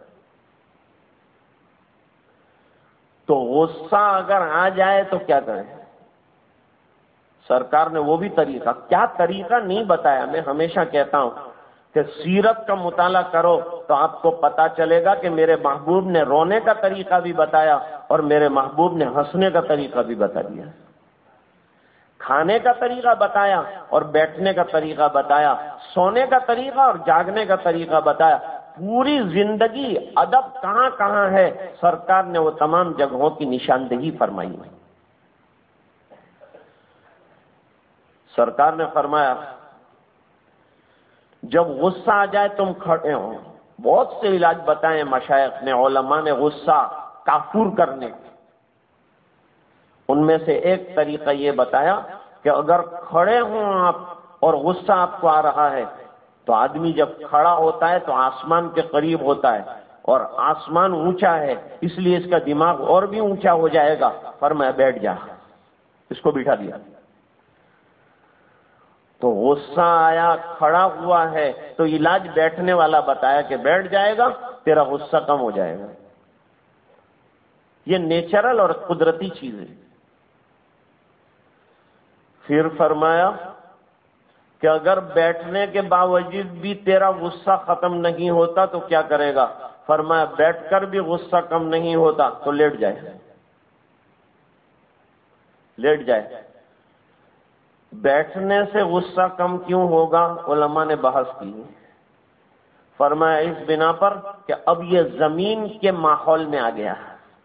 تو غصہ اگر آ جائے تو کیا کریں؟ سرکار نے وہ بھی طریقہ، کیا طریقہ نہیں بتایا۔ میں ہمیشہ کہتا ہوں کہ سیرت کا مطالعہ کرو تو آپ کو پتا چلے گا کہ میرے محبوب نے رونے کا طریقہ بھی بتایا اور میرے محبوب نے ہنسنے کا طریقہ بھی بتا دیا، کھانے کا طریقہ بتایا اور بیٹھنے کا طریقہ بتایا، سونے کا طریقہ اور جاگنے کا طریقہ بتایا۔ پوری زندگی ادب کہاں کہاں ہے، سرکار نے وہ تمام جگہوں کی نشاندہی فرمائی ہے۔ سرکار نے فرمایا جب غصہ آ جائے تم کھڑے ہو، بہت سے علاج بتائے مشائخ نے، علماء نے غصہ کافور کرنے، ان میں سے ایک طریقہ یہ بتایا کہ اگر کھڑے ہوں آپ اور غصہ آپ کو آ رہا ہے تو آدمی جب کھڑا ہوتا ہے تو آسمان کے قریب ہوتا ہے، اور آسمان اونچا ہے اس لیے اس کا دماغ اور بھی اونچا ہو جائے گا، فرمایا بیٹھ جا، اس کو بٹھا دیا۔ تو غصہ آیا، کھڑا ہوا ہے تو علاج بیٹھنے والا بتایا کہ بیٹھ جائے گا تیرا غصہ کم ہو جائے گا۔ یہ نیچرل اور قدرتی چیز ہے۔ پھر فرمایا کہ اگر بیٹھنے کے باوجود بھی تیرا غصہ ختم نہیں ہوتا تو کیا کرے گا؟ فرمایا بیٹھ کر بھی غصہ کم نہیں ہوتا تو لیٹ جائے، لیٹ جائے۔ بیٹھنے سے غصہ کم کیوں ہوگا؟ علماء نے بحث کی، فرمایا اس بنا پر کہ اب یہ زمین کے ماحول میں آ گیا،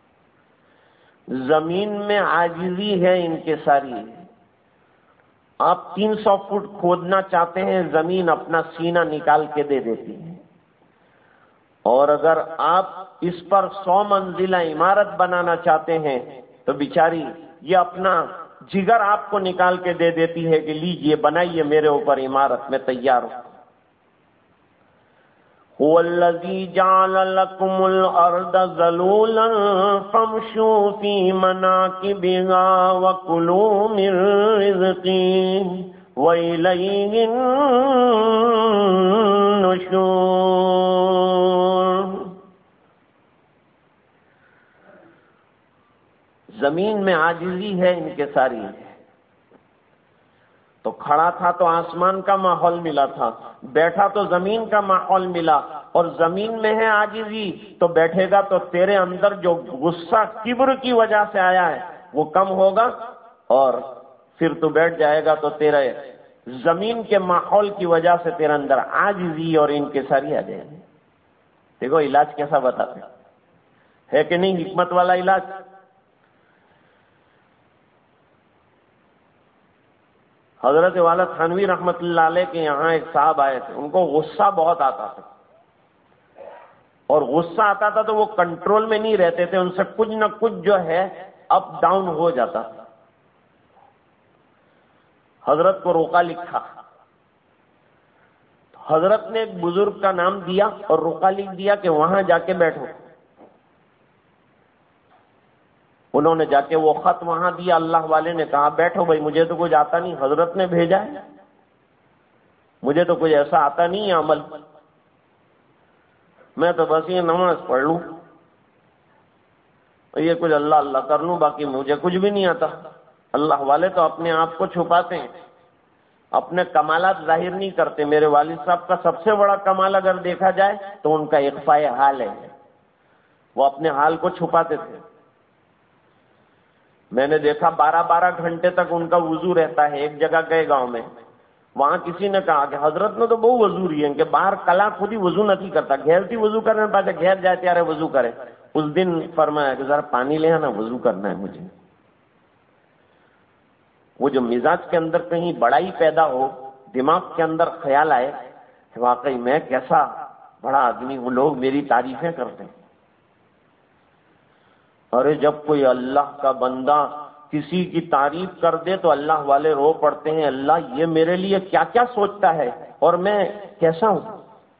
زمین میں عاجزی ہے ان کے ساری۔ آپ تین سو فٹ کھودنا چاہتے ہیں، زمین اپنا سینہ نکال کے دے دیتی ہے، اور اگر آپ اس پر سو منزلہ عمارت بنانا چاہتے ہیں تو بیچاری یہ اپنا جگر آپ کو نکال کے دے دیتی ہے کہ لیجئے بنائیے میرے اوپر عمارت، میں تیار ہوں۔ هو الذی جعل لکم الارض ذلولا فامشوا فی مناکبها وکلوا من رزقہ وإلیہ النشور۔ زمین میں عاجزی ہے ان کے ساری، تو کھڑا تھا تو آسمان کا ماحول ملا تھا، بیٹھا تو زمین کا ماحول ملا، اور زمین میں ہے عاجزی تو بیٹھے گا تو تیرے اندر جو غصہ کبر کی وجہ سے آیا ہے وہ کم ہوگا، اور پھر تو بیٹھ جائے گا تو تیرے زمین کے ماحول کی وجہ سے تیرے اندر عاجزی اور انکساری آ جائے گی۔ دیکھو علاج کیسا بتاتے ہے کہ نہیں، حکمت والا علاج۔ حضرت والا تھانوی رحمت اللہ علیہ کے یہاں ایک صاحب آئے تھے، ان کو غصہ بہت آتا تھا، اور غصہ آتا تھا تو وہ کنٹرول میں نہیں رہتے تھے، ان سے کچھ نہ کچھ جو ہے اپ ڈاؤن ہو جاتا تھا۔ حضرت کو روکا لکھا، حضرت نے ایک بزرگ کا نام دیا اور روکا لکھ دیا کہ وہاں جا کے بیٹھو۔ انہوں نے جا کے وہ خط وہاں دیا، اللہ والے نے کہا بیٹھو بھائی، مجھے تو کچھ آتا نہیں، حضرت نے بھیجا ہے، مجھے تو کچھ ایسا آتا نہیں ہے عمل، میں تو بس یہ نماز پڑھ لوں، یہ کچھ اللہ اللہ کر لوں، باقی مجھے کچھ بھی نہیں آتا۔ اللہ والے تو اپنے آپ کو چھپاتے ہیں، اپنے کمالات ظاہر نہیں کرتے۔ میرے والد صاحب کا سب سے بڑا کمال اگر دیکھا جائے تو ان کا اخفاء حال ہے، وہ اپنے حال کو چھپاتے تھے۔ میں نے دیکھا بارہ بارہ گھنٹے تک ان کا وضو رہتا ہے۔ ایک جگہ گئے گاؤں میں، وہاں کسی نے کہا کہ حضرت نے تو بہت وضو رہی ہے کہ باہر کلا خود ہی وضو نہیں کرتا، گھیر تھی وضو کرنے پاتے، گھیر جائے تیارے وضو کرے۔ اس دن فرمایا کہ ذرا پانی لے آنا، وضو کرنا ہے مجھے۔ وہ جو مزاج کے اندر کہیں بڑائی پیدا ہو، دماغ کے اندر خیال آئے کہ واقعی میں کیسا بڑا آدمی ہوں، لوگ میری تعریفیں کرتے ہیں۔ ارے جب کوئی اللہ کا بندہ کسی کی تعریف کر دے تو اللہ والے رو پڑتے ہیں، اللہ یہ میرے لیے کیا کیا سوچتا ہے اور میں کیسا ہوں۔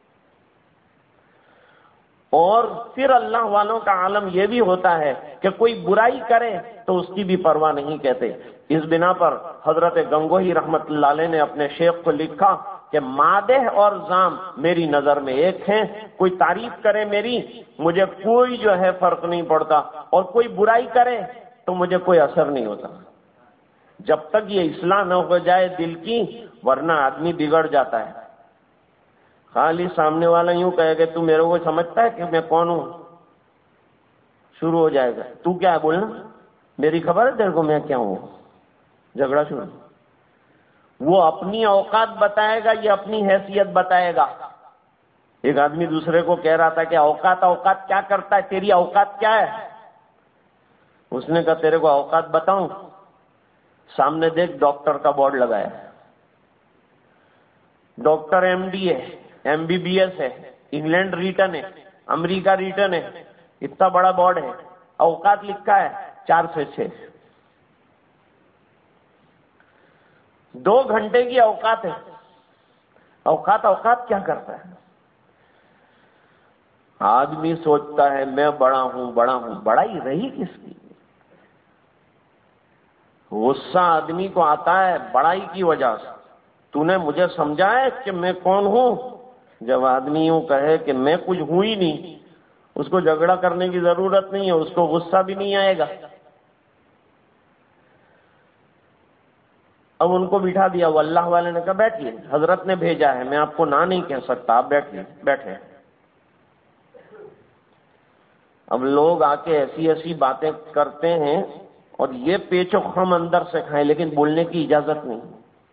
اور پھر اللہ والوں کا عالم یہ بھی ہوتا ہے کہ کوئی برائی کرے تو اس کی بھی پرواہ نہیں کہتے۔ اس بنا پر حضرت گنگوہی رحمت اللہ علیہ نے اپنے شیخ کو لکھا کہ مادح اور ذام میری نظر میں ایک ہیں، کوئی تعریف کرے میری مجھے کوئی جو ہے فرق نہیں پڑتا، اور کوئی برائی کرے تو مجھے کوئی اثر نہیں ہوتا، جب تک یہ اصلاح نہ ہو جائے دل کی، ورنہ آدمی بگڑ جاتا ہے۔ خالی سامنے والا یوں کہے کہ تو میرے کو سمجھتا ہے کہ میں کون ہوں، شروع ہو جائے گا، تو کیا ہے بولنا، میری خبر ہے تیرے کو میں کیا ہوں، جھگڑا شروع۔ وہ اپنی اوقات بتائے گا، یہ اپنی حیثیت بتائے گا۔ ایک آدمی دوسرے کو کہہ رہا تھا کہ اوقات اوقات کیا کرتا ہے، تیری اوقات کیا ہے؟ اس نے کہا تیرے کو اوقات بتاؤں؟ سامنے دیکھ ڈاکٹر کا بورڈ لگایا ہے، ڈاکٹر ایم ڈی ہے، ایم بی بی ایس ہے، انگلینڈ ریٹن ہے، امریکہ ریٹن ہے، اتنا بڑا بورڈ ہے، اوقات لکھا ہے چار سے چھ، دو گھنٹے کی اوقات ہے۔ اوقات اوقات کیا کرتا ہے؟ آدمی سوچتا ہے میں بڑا ہوں بڑا ہوں، بڑائی رہی کس کی؟ غصہ آدمی کو آتا ہے بڑائی کی وجہ سے، تو نے مجھے سمجھا ہے کہ میں کون ہوں؟ جب آدمی یوں کہے کہ میں کچھ ہوں ہی نہیں، اس کو جھگڑا کرنے کی ضرورت نہیں ہے، اس کو غصہ بھی نہیں آئے گا۔ اب ان کو بٹھا دیا، وہ اللہ والے نے کہا بیٹھیے، حضرت نے بھیجا ہے، میں آپ کو نہ نہیں کہہ سکتا، آپ بیٹھیے، بیٹھے۔ اب لوگ آ کے ایسی ایسی باتیں کرتے ہیں اور یہ پیچ و خم اندر سے کھائیں، لیکن بولنے کی اجازت نہیں۔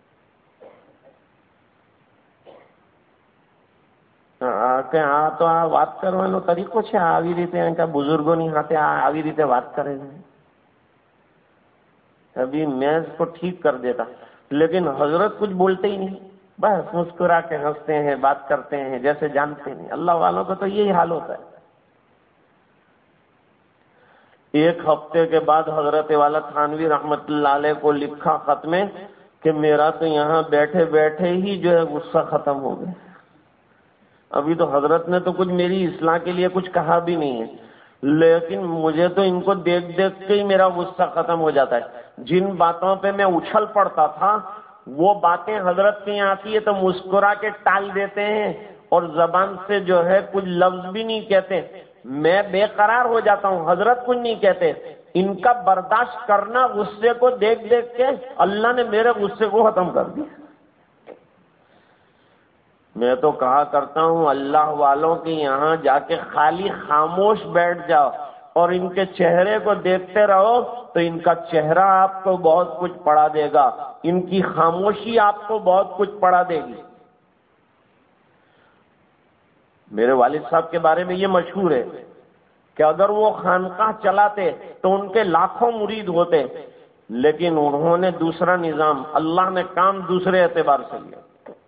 کہ આ તો આ વાત કરવાનો તરીકો છે, આવી રીતે બુઝુર્ગોની સાથે આવી રીતે વાત કરે છે। ابھی میں اس کو ٹھیک کر دیتا، لیکن حضرت کچھ بولتے ہی نہیں، بس مسکرا کے ہنستے ہیں، بات کرتے ہیں جیسے جانتے نہیں۔ اللہ والوں کا تو یہی حال ہوتا ہے۔ ایک ہفتے کے بعد حضرت والا تھانوی رحمت اللہ علیہ کو لکھا خط میں کہ میرا تو یہاں بیٹھے بیٹھے ہی جو ہے غصہ ختم ہو گیا۔ ابھی تو حضرت نے تو کچھ میری اصلاح کے لیے کچھ کہا بھی نہیں ہے، لیکن مجھے تو ان کو دیکھ دیکھ کے ہی میرا غصہ ختم ہو جاتا ہے۔ جن باتوں پہ میں اچھل پڑتا تھا وہ باتیں حضرت کے یہاں آتی ہے تو مسکرا کے ٹال دیتے ہیں اور زبان سے جو ہے کچھ لفظ بھی نہیں کہتے، میں بے قرار ہو جاتا ہوں، حضرت کچھ نہیں کہتے۔ ان کا برداشت کرنا غصے کو دیکھ دیکھ کے اللہ نے میرے غصے کو ختم کر دیا۔ میں تو کہا کرتا ہوں اللہ والوں کے یہاں جا کے خالی خاموش بیٹھ جاؤ اور ان کے چہرے کو دیکھتے رہو تو ان کا چہرہ آپ کو بہت کچھ پڑھا دے گا، ان کی خاموشی آپ کو بہت کچھ پڑھا دے گی۔ میرے والد صاحب کے بارے میں یہ مشہور ہے کہ اگر وہ خانقاہ چلاتے تو ان کے لاکھوں مرید ہوتے، لیکن انہوں نے دوسرا نظام، اللہ نے کام دوسرے اعتبار سے لیا۔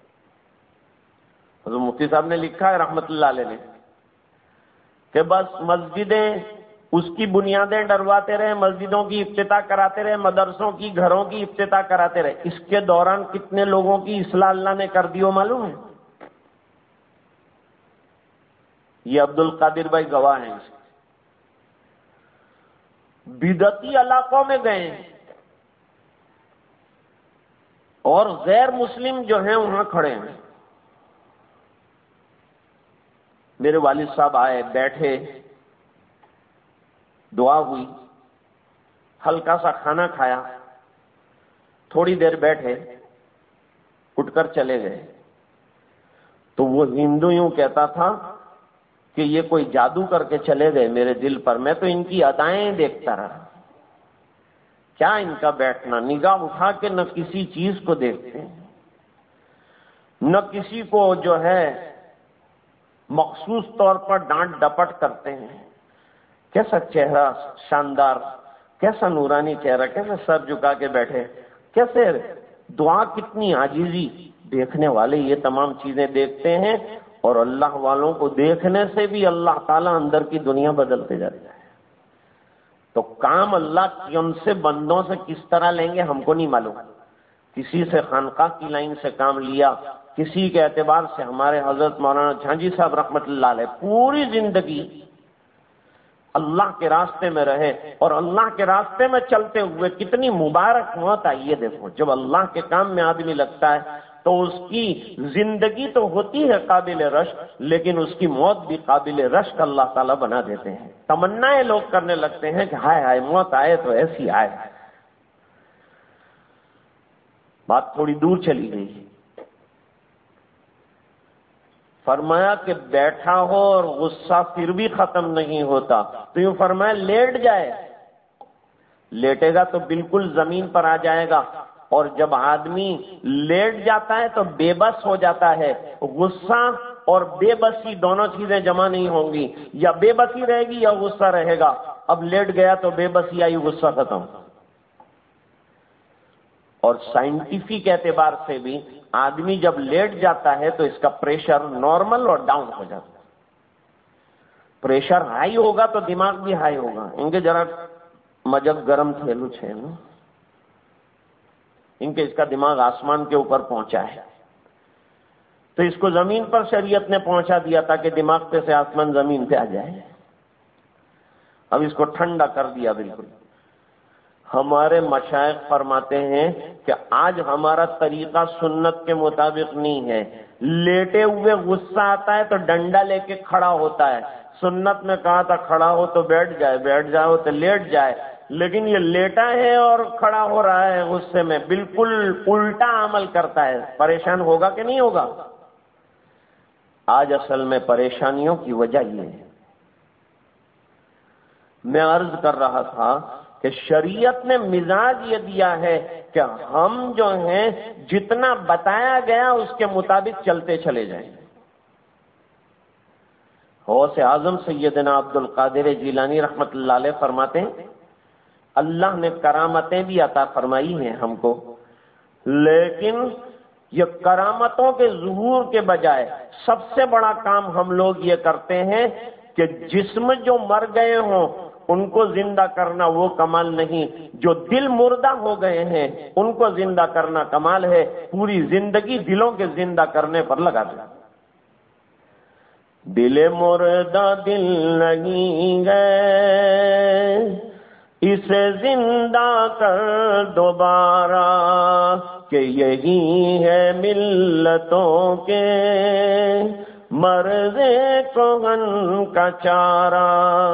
حضرت مفتی صاحب نے لکھا ہے رحمت اللہ علیہ نے کہ بس مسجدیں اس کی بنیادیں ڈرواتے رہے، مسجدوں کی افتتاح کراتے رہے، مدرسوں کی، گھروں کی افتتاح کراتے رہے، اس کے دوران کتنے لوگوں کی اصلاح اللہ نے کر دی ہو معلوم ہے؟ یہ عبد القادر بھائی گواہ ہیں۔ بدعتی علاقوں میں گئے اور غیر مسلم جو ہیں وہاں کھڑے ہیں۔ میرے والد صاحب آئے، بیٹھے، دعا ہوئی، ہلکا سا کھانا کھایا، تھوڑی دیر بیٹھے، اٹھ کر چلے گئے۔ تو وہ ہندو یوں کہتا تھا کہ یہ کوئی جادو کر کے چلے گئے میرے دل پر، میں تو ان کی ادائیں دیکھتا رہا۔ کیا ان کا بیٹھنا، نگاہ اٹھا کے نہ کسی چیز کو دیکھتے ہیں، نہ کسی کو جو ہے مخصوص طور پر ڈانٹ ڈپٹ کرتے ہیں۔ کیسا چہرہ شاندار، کیسا نورانی چہرہ، کیسے سر جھکا کے بیٹھے، کیسے دعا، کتنی عاجزی۔ دیکھنے والے یہ تمام چیزیں دیکھتے ہیں اور اللہ والوں کو دیکھنے سے بھی اللہ تعالیٰ اندر کی دنیا بدلتے جاتے ہیں۔ تو کام اللہ کی ان سے بندوں سے کس طرح لیں گے ہم کو نہیں معلوم۔ کسی سے خانقاہ کی لائن سے کام لیا، کسی کے اعتبار سے ہمارے حضرت مولانا جھانجی صاحب رحمت اللہ علیہ پوری زندگی اللہ کے راستے میں رہے اور اللہ کے راستے میں چلتے ہوئے کتنی مبارک موت آئی ہے۔ دیکھو جب اللہ کے کام میں آدمی لگتا ہے تو اس کی زندگی تو ہوتی ہے قابل رشک، لیکن اس کی موت بھی قابل رشک اللہ تعالیٰ بنا دیتے ہیں۔ تمنائیں لوگ کرنے لگتے ہیں کہ ہائے ہائے موت آئے تو ایسی آئے۔ بات تھوڑی دور چلی گئی، فرمایا کہ بیٹھا ہو اور غصہ پھر بھی ختم نہیں ہوتا تو یوں فرمایا لیٹ جائے، لیٹے گا تو بالکل زمین پر آ جائے گا، اور جب آدمی لیٹ جاتا ہے تو بے بس ہو جاتا ہے، غصہ اور بے بسی دونوں چیزیں جمع نہیں ہوں گی، یا بے بسی رہے گی یا غصہ رہے گا۔ اب لیٹ گیا تو بے بسی آئی، غصہ ختم۔ اور سائنٹیفک اعتبار سے بھی آدمی جب لیٹ جاتا ہے تو اس کا پریشر نارمل اور ڈاؤن ہو جاتا ہے۔ پریشر ہائی ہوگا تو دماغ بھی ہائی ہوگا۔ ان کے ذرا مجب گرم تھیلو چھے نا، ان کے اس کا دماغ آسمان کے اوپر پہنچا ہے، تو اس کو زمین پر شریعت نے پہنچا دیا تاکہ دماغ پہ سے آسمان زمین پہ آ جائے۔ اب اس کو ٹھنڈا کر دیا بالکل۔ ہمارے مشائخ فرماتے ہیں کہ آج ہمارا طریقہ سنت کے مطابق نہیں ہے۔ لیٹے ہوئے غصہ آتا ہے تو ڈنڈا لے کے کھڑا ہوتا ہے۔ سنت نے کہا تھا کھڑا ہو تو بیٹھ جائے، بیٹھ جاؤ تو لیٹ جائے، لیکن یہ لیٹا ہے اور کھڑا ہو رہا ہے غصے میں، بالکل الٹا عمل کرتا ہے۔ پریشان ہوگا کہ نہیں ہوگا؟ آج اصل میں پریشانیوں کی وجہ یہ ہے۔ میں عرض کر رہا تھا کہ شریعت نے مزاج یہ دیا ہے کہ ہم جو ہیں جتنا بتایا گیا اس کے مطابق چلتے چلے جائیں۔ غوث اعظم سیدنا عبد القادر جیلانی رحمت اللہ علیہ فرماتے ہیں اللہ نے کرامتیں بھی عطا فرمائی ہیں ہم کو، لیکن یہ کرامتوں کے ظہور کے بجائے سب سے بڑا کام ہم لوگ یہ کرتے ہیں کہ جسم جو مر گئے ہوں ان کو زندہ کرنا وہ کمال نہیں، جو دل مردہ ہو گئے ہیں ان کو زندہ کرنا کمال ہے۔ پوری زندگی دلوں کے زندہ کرنے پر لگا دیں۔ دل مردہ دل نہیں ہے اسے زندہ کر دوبارہ، کہ یہی ہے ملتوں کے مرض کہن کا چارہ۔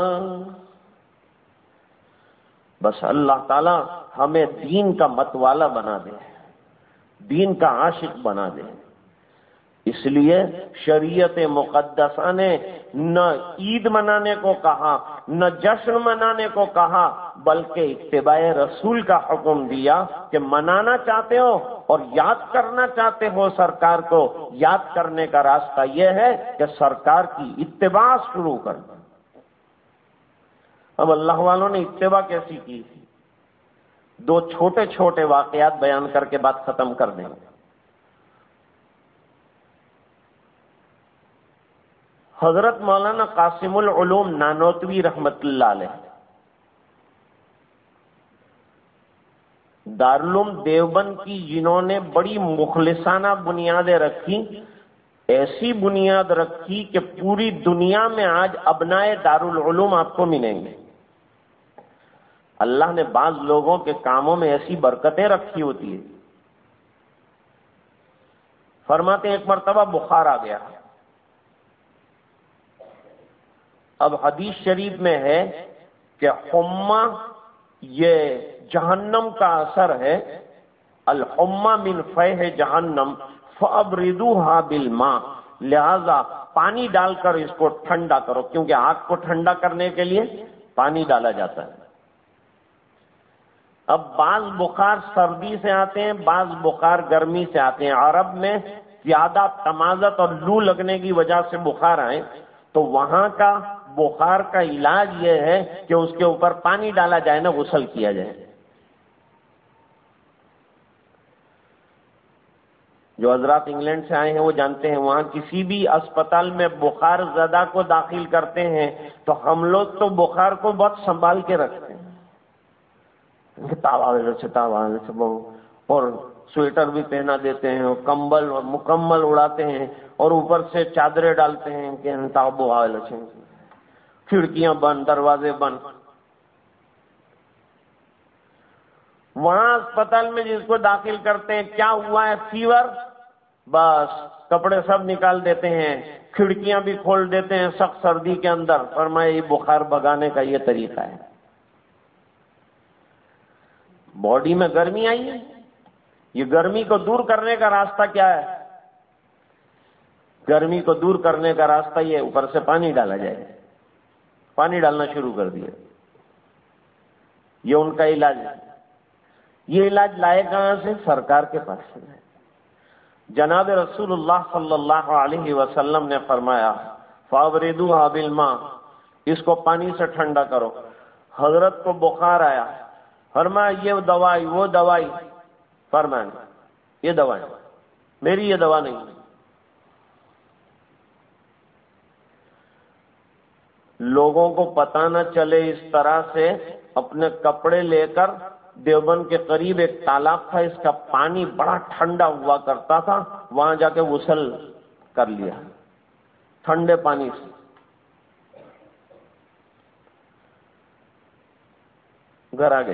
بس اللہ تعالی ہمیں دین کا متوالا بنا دے، دین کا عاشق بنا دے۔ اس لیے شریعت مقدسہ نے نہ عید منانے کو کہا، نہ جشن منانے کو کہا، بلکہ اتباع رسول کا حکم دیا کہ منانا چاہتے ہو اور یاد کرنا چاہتے ہو سرکار کو، یاد کرنے کا راستہ یہ ہے کہ سرکار کی اتباع شروع کر دو۔ اب اللہ والوں نے اتباع کیسی کی؟ دو چھوٹے چھوٹے واقعات بیان کر کے بات ختم کر دیں گے۔ حضرت مولانا قاسم العلوم نانوتوی رحمت اللہ علیہ دارالعلوم دیوبند کی جنہوں نے بڑی مخلصانہ بنیادیں رکھی، ایسی بنیاد رکھی کہ پوری دنیا میں آج ابنائے دارالعلوم آپ کو ملیں گے۔ اللہ نے بعض لوگوں کے کاموں میں ایسی برکتیں رکھی ہوتی ہیں۔ فرماتے ہیں ایک مرتبہ بخار آ گیا۔ اب حدیث شریف میں ہے کہ حمہ یہ جہنم کا اثر ہے، الحمہ من فیح جہنم فابردوها بالماء، لہذا پانی ڈال کر اس کو ٹھنڈا کرو، کیونکہ آگ کو ٹھنڈا کرنے کے لیے پانی ڈالا جاتا ہے۔ اب بعض بخار سردی سے آتے ہیں، بعض بخار گرمی سے آتے ہیں۔ عرب میں زیادہ تمازت اور لو لگنے کی وجہ سے بخار آئے تو وہاں کا بخار کا علاج یہ ہے کہ اس کے اوپر پانی ڈالا جائے نا، غسل کیا جائے۔ جو حضرات انگلینڈ سے آئے ہیں وہ جانتے ہیں، وہاں کسی بھی اسپتال میں بخار زدہ کو داخل کرتے ہیں تو ہم لوگ تو بخار کو بہت سنبھال کے رکھتے ہیں، اور سویٹر بھی پہنا دیتے ہیں اور کمبل اور مکمل اڑاتے ہیں اور اوپر سے چادریں ڈالتے ہیں کہ تابو آئے، کھڑکیاں بند، دروازے بند۔ وہاں اسپتال میں جس کو داخل کرتے ہیں کیا ہوا ہے، فیور، بس کپڑے سب نکال دیتے ہیں، کھڑکیاں بھی کھول دیتے ہیں سخت سردی کے اندر، فرمایا یہ بخار بھگانے کا یہ طریقہ ہے۔ باڈی میں گرمی آئی ہے، یہ گرمی کو دور کرنے کا راستہ کیا ہے؟ گرمی کو دور کرنے کا راستہ یہ اوپر سے پانی ڈالا جائے۔ پانی ڈالنا شروع کر دیا، یہ ان کا علاج ہے۔ یہ علاج لائے کہاں سے؟ سرکار کے پاس سے۔ جناب رسول اللہ صلی اللہ علیہ وسلم نے فرمایا فَأَبْرِدُوهَا بِالْمَاءِ، اس کو پانی سے ٹھنڈا کرو۔ حضرت کو بخار آیا، فرمایا یہ دوائی وہ دوائی، فرمایا یہ دوائی میری، یہ دوا نہیں۔ لوگوں کو پتہ نہ چلے اس طرح سے اپنے کپڑے لے کر دیوبند کے قریب ایک تالاب تھا، اس کا پانی بڑا ٹھنڈا ہوا کرتا تھا، وہاں جا کے غسل کر لیا ٹھنڈے پانی سے۔ گھر آ گئے،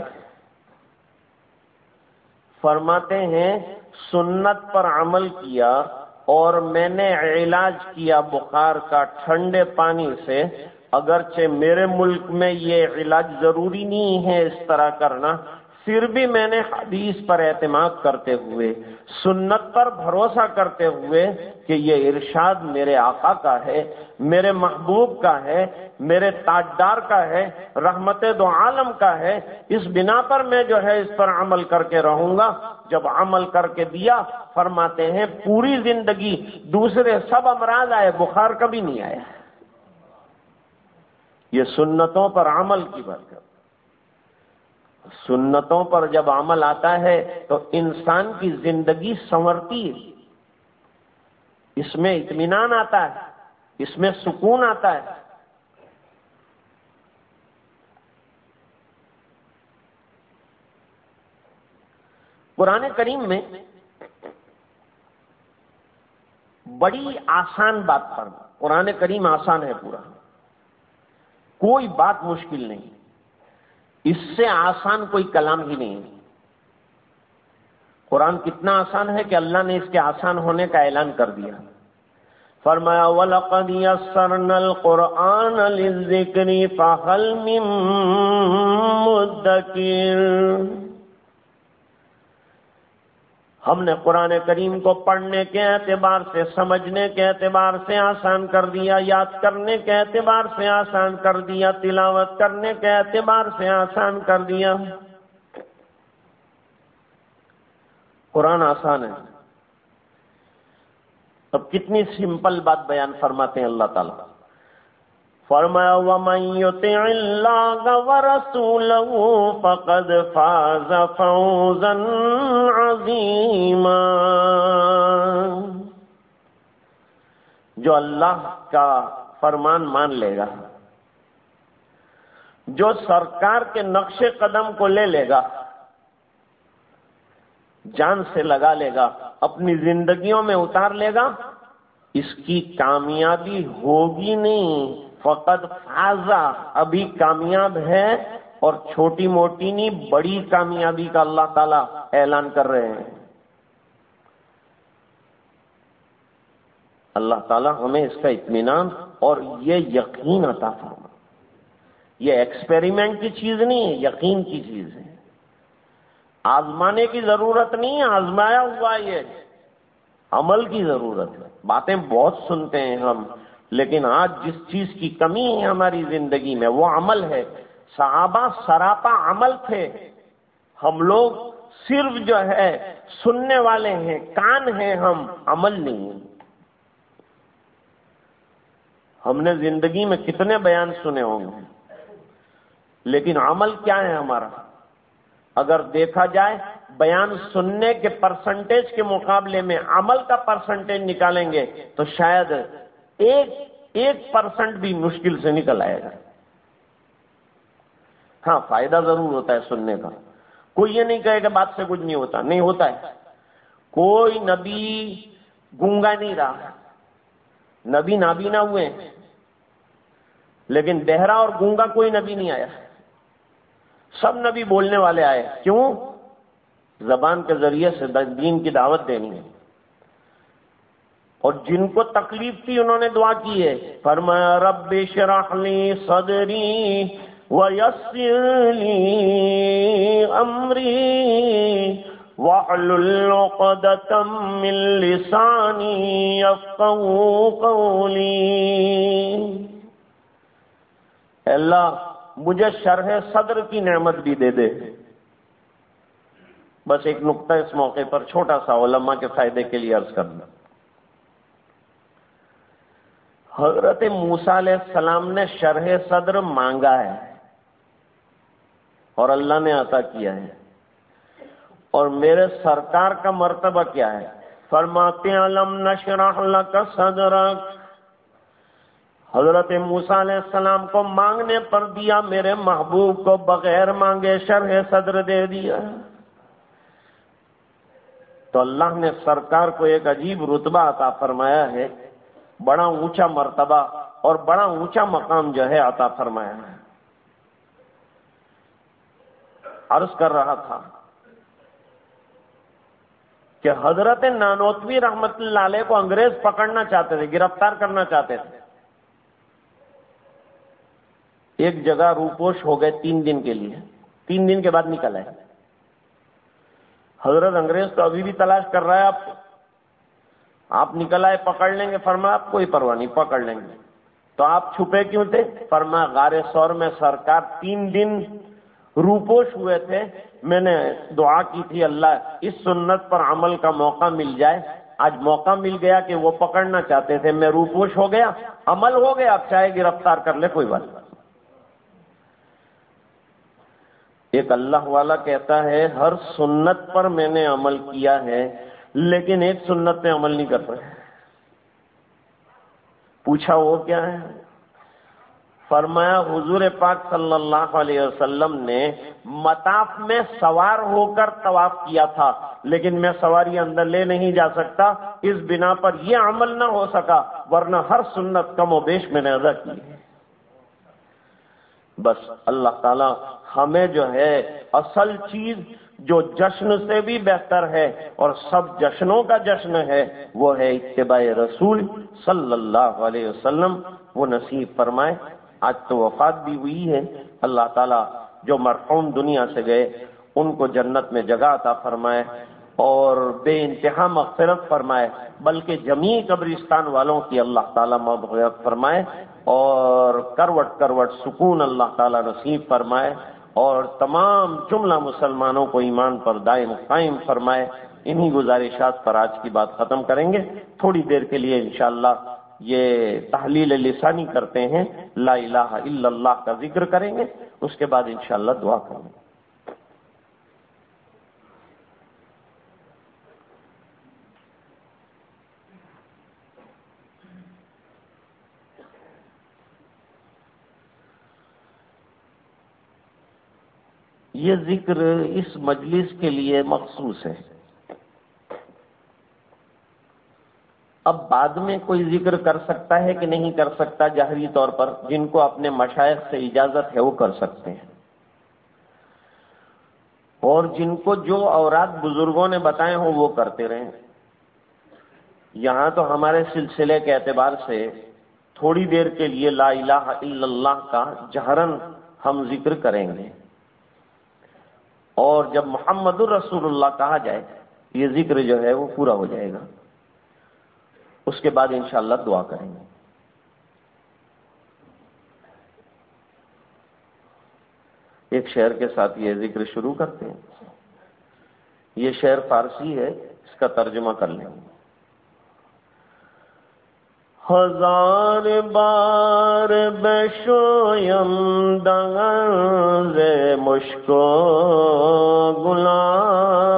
فرماتے ہیں سنت پر عمل کیا اور میں نے علاج کیا بخار کا ٹھنڈے پانی سے، اگرچہ میرے ملک میں یہ علاج ضروری نہیں ہے اس طرح کرنا، پھر بھی میں نے حدیث پر اعتماد کرتے ہوئے، سنت پر بھروسہ کرتے ہوئے کہ یہ ارشاد میرے آقا کا ہے، میرے محبوب کا ہے، میرے تاجدار کا ہے، رحمت دو عالم کا ہے، اس بنا پر میں جو ہے اس پر عمل کر کے رہوں گا۔ جب عمل کر کے دیا، فرماتے ہیں پوری زندگی دوسرے سب امراض آئے، بخار کبھی نہیں آیا۔ یہ سنتوں پر عمل کی برکت۔ سنتوں پر جب عمل آتا ہے تو انسان کی زندگی سنورتی ہے، اس میں اطمینان آتا ہے، اس میں سکون آتا ہے۔ قرآن کریم میں بڑی آسان بات پر، قرآن کریم آسان ہے پورا، کوئی بات مشکل نہیں، اس سے آسان کوئی کلام ہی نہیں۔ قرآن کتنا آسان ہے کہ اللہ نے اس کے آسان ہونے کا اعلان کر دیا، فرمایا وَلَقَدْ يَسَّرْنَا الْقُرْآنَ لِلذِّكْرِ فَهَلْ مِن مُدَّكِرٍ۔ ہم نے قرآن کریم کو پڑھنے کے اعتبار سے، سمجھنے کے اعتبار سے آسان کر دیا، یاد کرنے کے اعتبار سے آسان کر دیا، تلاوت کرنے کے اعتبار سے آسان کر دیا۔ قرآن آسان ہے۔ اب کتنی سمپل بات بیان فرماتے ہیں اللہ تعالیٰ، فرمایا وَمَن يُطِعِ اللَّهَ وَرَسُولَهُ فَقَدْ فَازَ فَوْزًا عَظِيمًا۔ جو اللہ کا فرمان مان لے گا، جو سرکار کے نقش قدم کو لے لے گا، جان سے لگا لے گا، اپنی زندگیوں میں اتار لے گا، اس کی کامیابی ہوگی نہیں، فقط فازا، ابھی کامیاب ہے، اور چھوٹی موٹی نہیں بڑی کامیابی کا اللہ تعالیٰ اعلان کر رہے ہیں۔ اللہ تعالیٰ ہمیں اس کا اطمینان اور یہ یقین عطا فرما۔ یہ ایکسپیریمنٹ کی چیز نہیں ہے، یقین کی چیز ہے، آزمانے کی ضرورت نہیں ہے، آزمایا ہوا یہ عمل کی ضرورت ہے۔ باتیں بہت سنتے ہیں ہم، لیکن آج جس چیز کی کمی ہے ہماری زندگی میں وہ عمل ہے۔ صحابہ سراپا عمل تھے، ہم لوگ صرف جو ہے سننے والے ہیں، کان ہیں ہم، عمل نہیں ہے۔ ہم نے زندگی میں کتنے بیان سنے ہوں گے، لیکن عمل کیا ہے ہمارا؟ اگر دیکھا جائے بیان سننے کے پرسنٹیج کے مقابلے میں عمل کا پرسنٹیج نکالیں گے تو شاید ایک ایک پرسنٹ بھی مشکل سے نکل آئے گا۔ ہاں فائدہ ضرور ہوتا ہے سننے کا، کوئی یہ نہیں کہے کہ بات سے کچھ نہیں ہوتا، نہیں ہوتا ہے۔ کوئی نبی گونگا نہیں رہا، نبی نابینا ہوئے، لیکن بہرا اور گونگا کوئی نبی نہیں آیا، سب نبی بولنے والے آئے۔ کیوں؟ زبان کے ذریعے سے دین کی دعوت دینی ہے، اور جن کو تکلیف تھی انہوں نے دعا کی ہے، فرمایا رب اشرح لی صدری ویسر لی امری واحلل عقدۃ من لسانی یفقہوا قولی۔ اللہ مجھے شرح صدر کی نعمت بھی دے دے، بس ایک نقطہ اس موقع پر چھوٹا سا علماء کے فائدے کے لیے عرض کر دوں. حضرت موسیٰ علیہ السلام نے شرح صدر مانگا ہے اور اللہ نے عطا کیا ہے. اور میرے سرکار کا مرتبہ کیا ہے؟ فرماتے ہیں الم نشرح لک صدرک. حضرت موسیٰ علیہ السلام کو مانگنے پر دیا، میرے محبوب کو بغیر مانگے شرح صدر دے دیا. تو اللہ نے سرکار کو ایک عجیب رتبہ عطا فرمایا ہے، بڑا اونچا مرتبہ اور بڑا اونچا مقام جو ہے عطا فرمایا ہے. عرض کر رہا تھا کہ حضرت نانوتوی رحمت اللہ علیہ کو انگریز پکڑنا چاہتے تھے، گرفتار کرنا چاہتے تھے. ایک جگہ روپوش ہو گئے تین دن کے لیے، تین دن کے بعد نکل آئے. حضرت انگریز تو ابھی بھی تلاش کر رہا ہے آپ کو، آپ نکل آئے پکڑ لیں گے. فرمایا آپ کوئی پرواہ نہیں، پکڑ لیں گے. تو آپ چھپے کیوں تھے؟ فرمایا غار ثور میں سرکار تین دن روپوش ہوئے تھے، میں نے دعا کی تھی اللہ اس سنت پر عمل کا موقع مل جائے. آج موقع مل گیا کہ وہ پکڑنا چاہتے تھے، میں روپوش ہو گیا، عمل ہو گیا، اب چاہے گرفتار کر لے کوئی بات نہیں. ایک اللہ والا کہتا ہے ہر سنت پر میں نے عمل کیا ہے لیکن ایک سنت پہ عمل نہیں کر رہے. پوچھا وہ کیا ہے؟ فرمایا حضور پاک صلی اللہ علیہ وسلم نے مطاف میں سوار ہو کر طواف کیا تھا، لیکن میں سواری اندر لے نہیں جا سکتا، اس بنا پر یہ عمل نہ ہو سکا، ورنہ ہر سنت کم و بیش میں نے ادا کی. بس اللہ تعالی ہمیں جو ہے اصل چیز جو جشن سے بھی بہتر ہے اور سب جشنوں کا جشن ہے وہ ہے اتباع رسول صلی اللہ علیہ وسلم، وہ نصیب فرمائے. آج تو وفات بھی ہوئی ہے، اللہ تعالیٰ جو مرحوم دنیا سے گئے ان کو جنت میں جگہ عطا فرمائے اور بے انتہا مغفرت فرمائے، بلکہ جمیع قبرستان والوں کی اللہ تعالیٰ مغفرت فرمائے اور کروٹ کروٹ سکون اللہ تعالیٰ نصیب فرمائے اور تمام جملہ مسلمانوں کو ایمان پر دائم قائم فرمائے. انہی گزارشات پر آج کی بات ختم کریں گے. تھوڑی دیر کے لیے انشاءاللہ یہ تحلیل لسانی کرتے ہیں، لا الہ الا اللہ کا ذکر کریں گے، اس کے بعد انشاءاللہ دعا کریں گے. یہ ذکر اس مجلس کے لیے مخصوص ہے. اب بعد میں کوئی ذکر کر سکتا ہے کہ نہیں کر سکتا جہری طور پر، جن کو اپنے مشائخ سے اجازت ہے وہ کر سکتے ہیں، اور جن کو جو اوراد بزرگوں نے بتائے ہوں وہ کرتے رہیں. یہاں تو ہمارے سلسلے کے اعتبار سے تھوڑی دیر کے لیے لا الہ الا اللہ کا جہرن ہم ذکر کریں گے، اور جب محمد الرسول اللہ کہا جائے یہ ذکر جو ہے وہ پورا ہو جائے گا. اس کے بعد انشاءاللہ دعا کریں گے. ایک شعر کے ساتھ یہ ذکر شروع کرتے ہیں. یہ شعر فارسی ہے، اس کا ترجمہ کر لیں گے. ہزار بار بشویم دنگ مشکو غلام،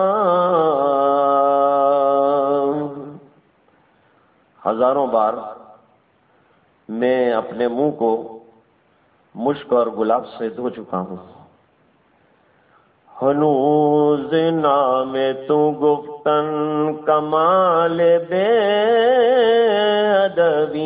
ہزاروں بار میں اپنے منہ کو مشک اور گلاب سے دھو چکا ہوں. ہنوز نام تو گفتن کمال بے ادبی،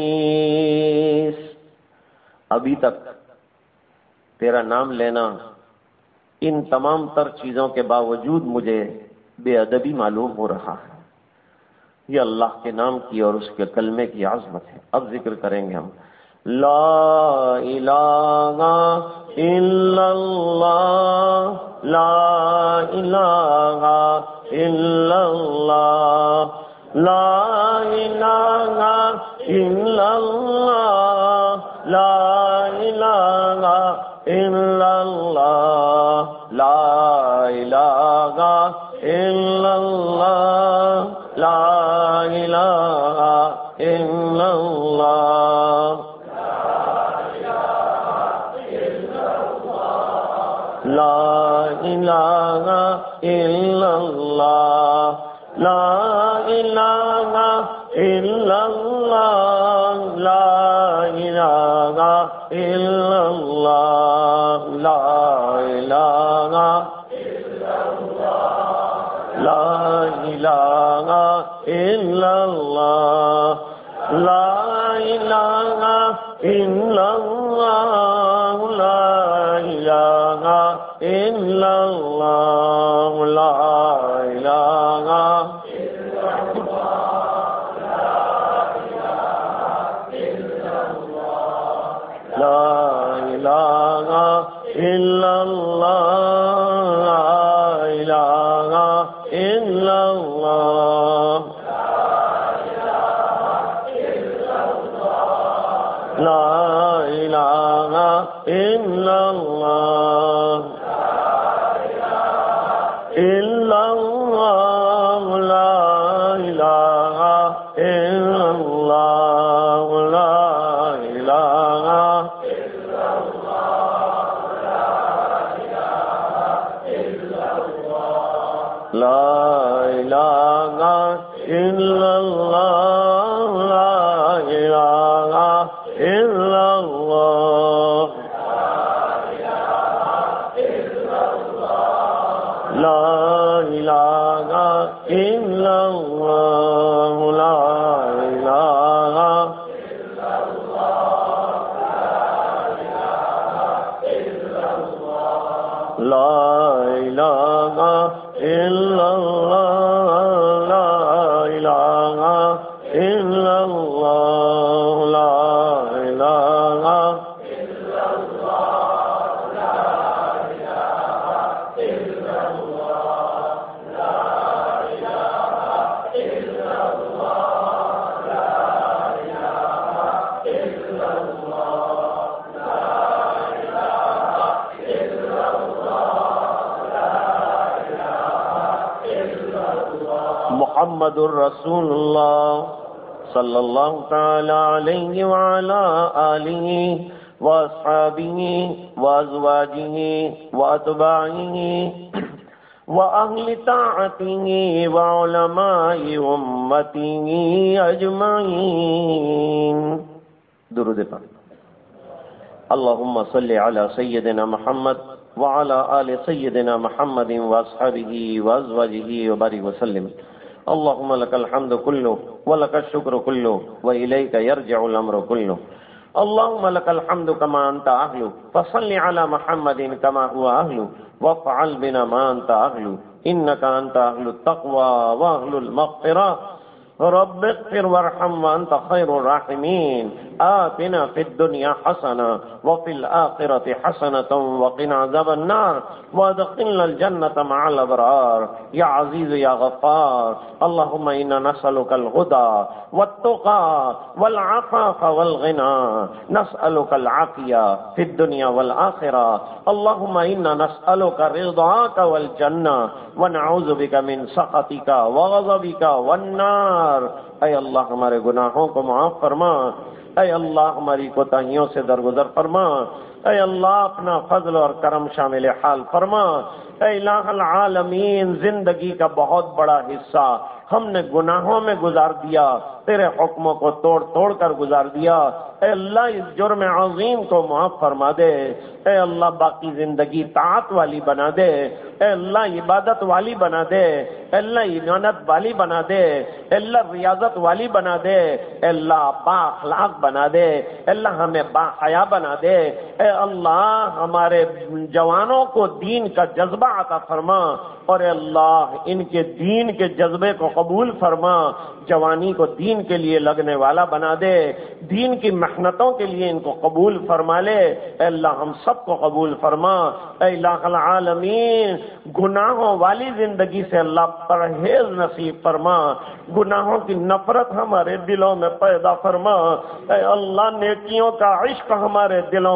ابھی تک تیرا نام لینا ان تمام تر چیزوں کے باوجود مجھے بے ادبی معلوم ہو رہا ہے. یہ اللہ کے نام کی اور اس کے کلمے کی عظمت ہے. اب ذکر کریں گے ہم لا الہ الا اللہ، لا الہ الا اللہ، لا الہ الا اللہ، لا الہ الا اللہ، لا الہ الا اللہ لا الہ الا اللہ لا الہ الا اللہ لا الہ الا اللہ لا الہ الا اللہ لا الہ لا الہ الا اللہ لا الہ الا اللہ لا الہ الا اللہ لا الہ لا الہ الا اللہ لا الہ الا اللہ لا الہ الا اللہ الا اللہ لا الہ الا اللہ لا الہ لا الہ الا اللہ لا الہ الا اللہ لا الہ الا اللہ لا الہ لا الہ الا اللہ لا الہ الا اللہ لا الہ محمد الرسول اللہ صلی اللہ تعالی علیہ وعلا آلہ واصحابہ وازواجہ واتباعہ وأهل طاعته وعلماء أمته أجمعين. درود پاک. اللهم صل على سيدنا محمد وعلى آل سيدنا محمد وأصحابه وأزواجه وبارك وسلم. اللهم لك الحمد كله ولك الشكر كله وإليك يرجع الأمر كله. اللهم لك الحمد كما أنت أهل فصل على محمد كما هو أهل وافعل بنا ما أنت أهل إنك أنت أهل التقوى وأهل المغفرة. رب اغفر وارحم وأنت خير الراحمين. آتنا في الدنيا حسنة وفي الآخرة حسنة وقنا عذاب النار وادخلنا الجنة مع الأبرار يا عزيز يا غفار. اللهم إنا نسألك الهدى والتقى والعفاف والغنى. نسألك العافية في الدنيا والآخرة. اللهم إنا نسألك رضاك والجنة ونعوذ بك من سخطك وغضبك والنار. اے اللہ ہمارے گناہوں کو معاف فرما. اے اللہ ہماری کوتاہیوں سے درگزر فرما. اے اللہ اپنا فضل اور کرم شامل حال فرما. اے الہ العالمین زندگی کا بہت بڑا حصہ ہم نے گناہوں میں گزار دیا، تیرے حکموں کو توڑ توڑ کر گزار دیا. اے اللہ اس جرم عظیم کو معاف فرما دے. اے اللہ باقی زندگی طاعت والی بنا دے. اے اللہ عبادت والی بنا دے. اے اللہ ایمانت والی بنا دے. اے اللہ ریاضت والی بنا دے. اے اللہ با اخلاق بنا دے. اے اللہ ہمیں با حیا بنا دے. اے اللہ ہمارے جوانوں کو دین کا جذبہ عطا فرما، اور اے اللہ ان کے دین کے جذبے کو قبول فرما. جوانی کو دین کے لیے لگنے والا بنا دے. دین کی محنتوں کے لیے ان کو قبول فرما لے. اے اللہ ہم سب کو قبول فرما. اے الہ العالمین گناہوں والی زندگی سے اللہ پرہیز نصیب فرما. گناہوں کی نفرت ہمارے دلوں میں پیدا فرما. اے اللہ نیکیوں کا عشق ہمارے دلوں میں جاگ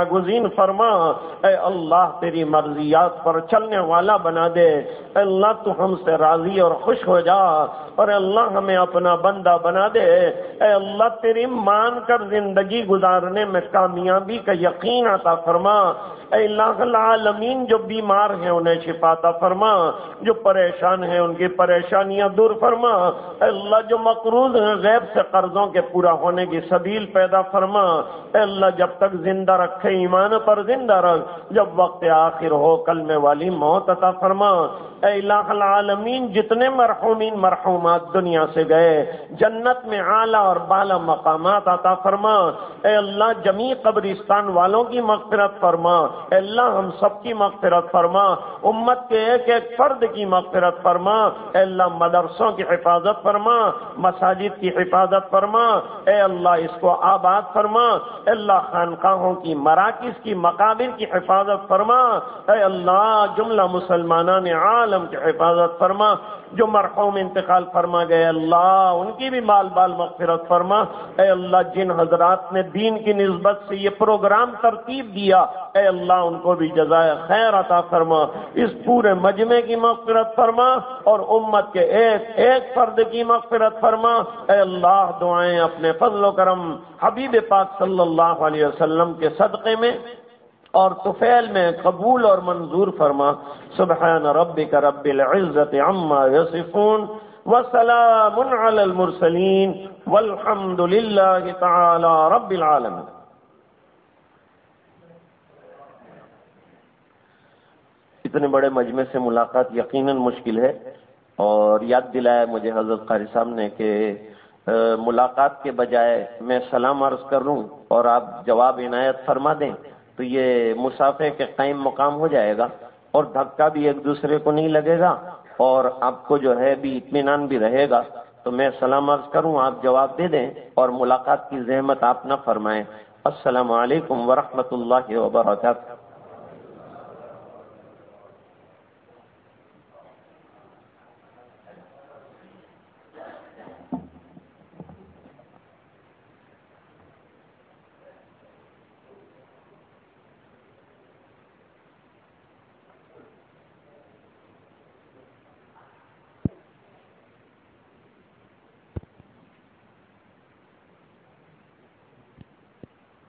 جاگزین فرما، اے اللہ تیری مرضیات پر چلنے والا بنا دے، اے اللہ تو ہم سے راضی اور خوش ہو جا، اور اللہ ہمیں اپنا بندہ بنا دے، اے اللہ تیری مان کر زندگی گزارنے میں کامیابی کا یقین عطا فرما، اے الہ العالمین جو بیمار ہیں انہیں شفا عطا فرما، جو پریشان ہیں ان کی پریشانیاں دور فرما، اے اللہ جو مقروض ہیں غیب سے قرضوں کے پورا ہونے کی سبیل پیدا فرما، اے اللہ جب تک زندہ رکھے ایمان پر زندہ رکھ، جب وقت آخر ہو کلمے والی موت عطا فرما، اے الہ العالمین جتنے مرحومین مرحومات دنیا سے گئے جنت میں اعلیٰ اور بالا مقامات عطا فرما، اے اللہ جمیع قبرستان والوں کی مغفرت فرما، اے اللہ ہم سب کی مغفرت فرما، امت کے ایک ایک فرد کی مغفرت فرما، اے اللہ مدرسوں کی حفاظت فرما، مساجد کی حفاظت فرما، اے اللہ اس کو آباد فرما، اے اللہ خانقاہوں کی مراکز کی مقابر کی حفاظت فرما، اے اللہ جملہ مسلمانان عالم کی حفاظت فرما، جو مرحوم انتقال فرما گئے اللہ ان کی بھی مال بال مغفرت فرما، اے اللہ جن حضرات نے دین کی نسبت سے یہ پروگرام ترتیب دیا اے اللہ ان کو بھی جزائے خیر عطا فرما، اس پورے مجمع کی مغفرت فرما اور امت کے ایک ایک فرد کی مغفرت فرما، اے اللہ دعائیں اپنے فضل و کرم حبیب پاک صلی اللہ علیہ وسلم کے صدقے میں اور طفیل میں قبول اور منظور فرما، سبحان ربک رب العزت عما یصفون وسلام علی المرسلین والحمد للہ تعالی رب العالمین۔ اتنے بڑے مجمع سے ملاقات یقیناً مشکل ہے، اور یاد دلایا مجھے حضرت قاری صاحب نے کہ ملاقات کے بجائے میں سلام عرض کر لوں اور آپ جواب عنایت فرما دیں تو یہ مسافے کے قائم مقام ہو جائے گا، اور دھکا بھی ایک دوسرے کو نہیں لگے گا، اور آپ کو جو ہے بھی اطمینان بھی رہے گا۔ تو میں سلام عرض کروں، آپ جواب دے دیں اور ملاقات کی زحمت آپ نہ فرمائیں۔ السلام علیکم ورحمۃ اللہ وبرکاتہ۔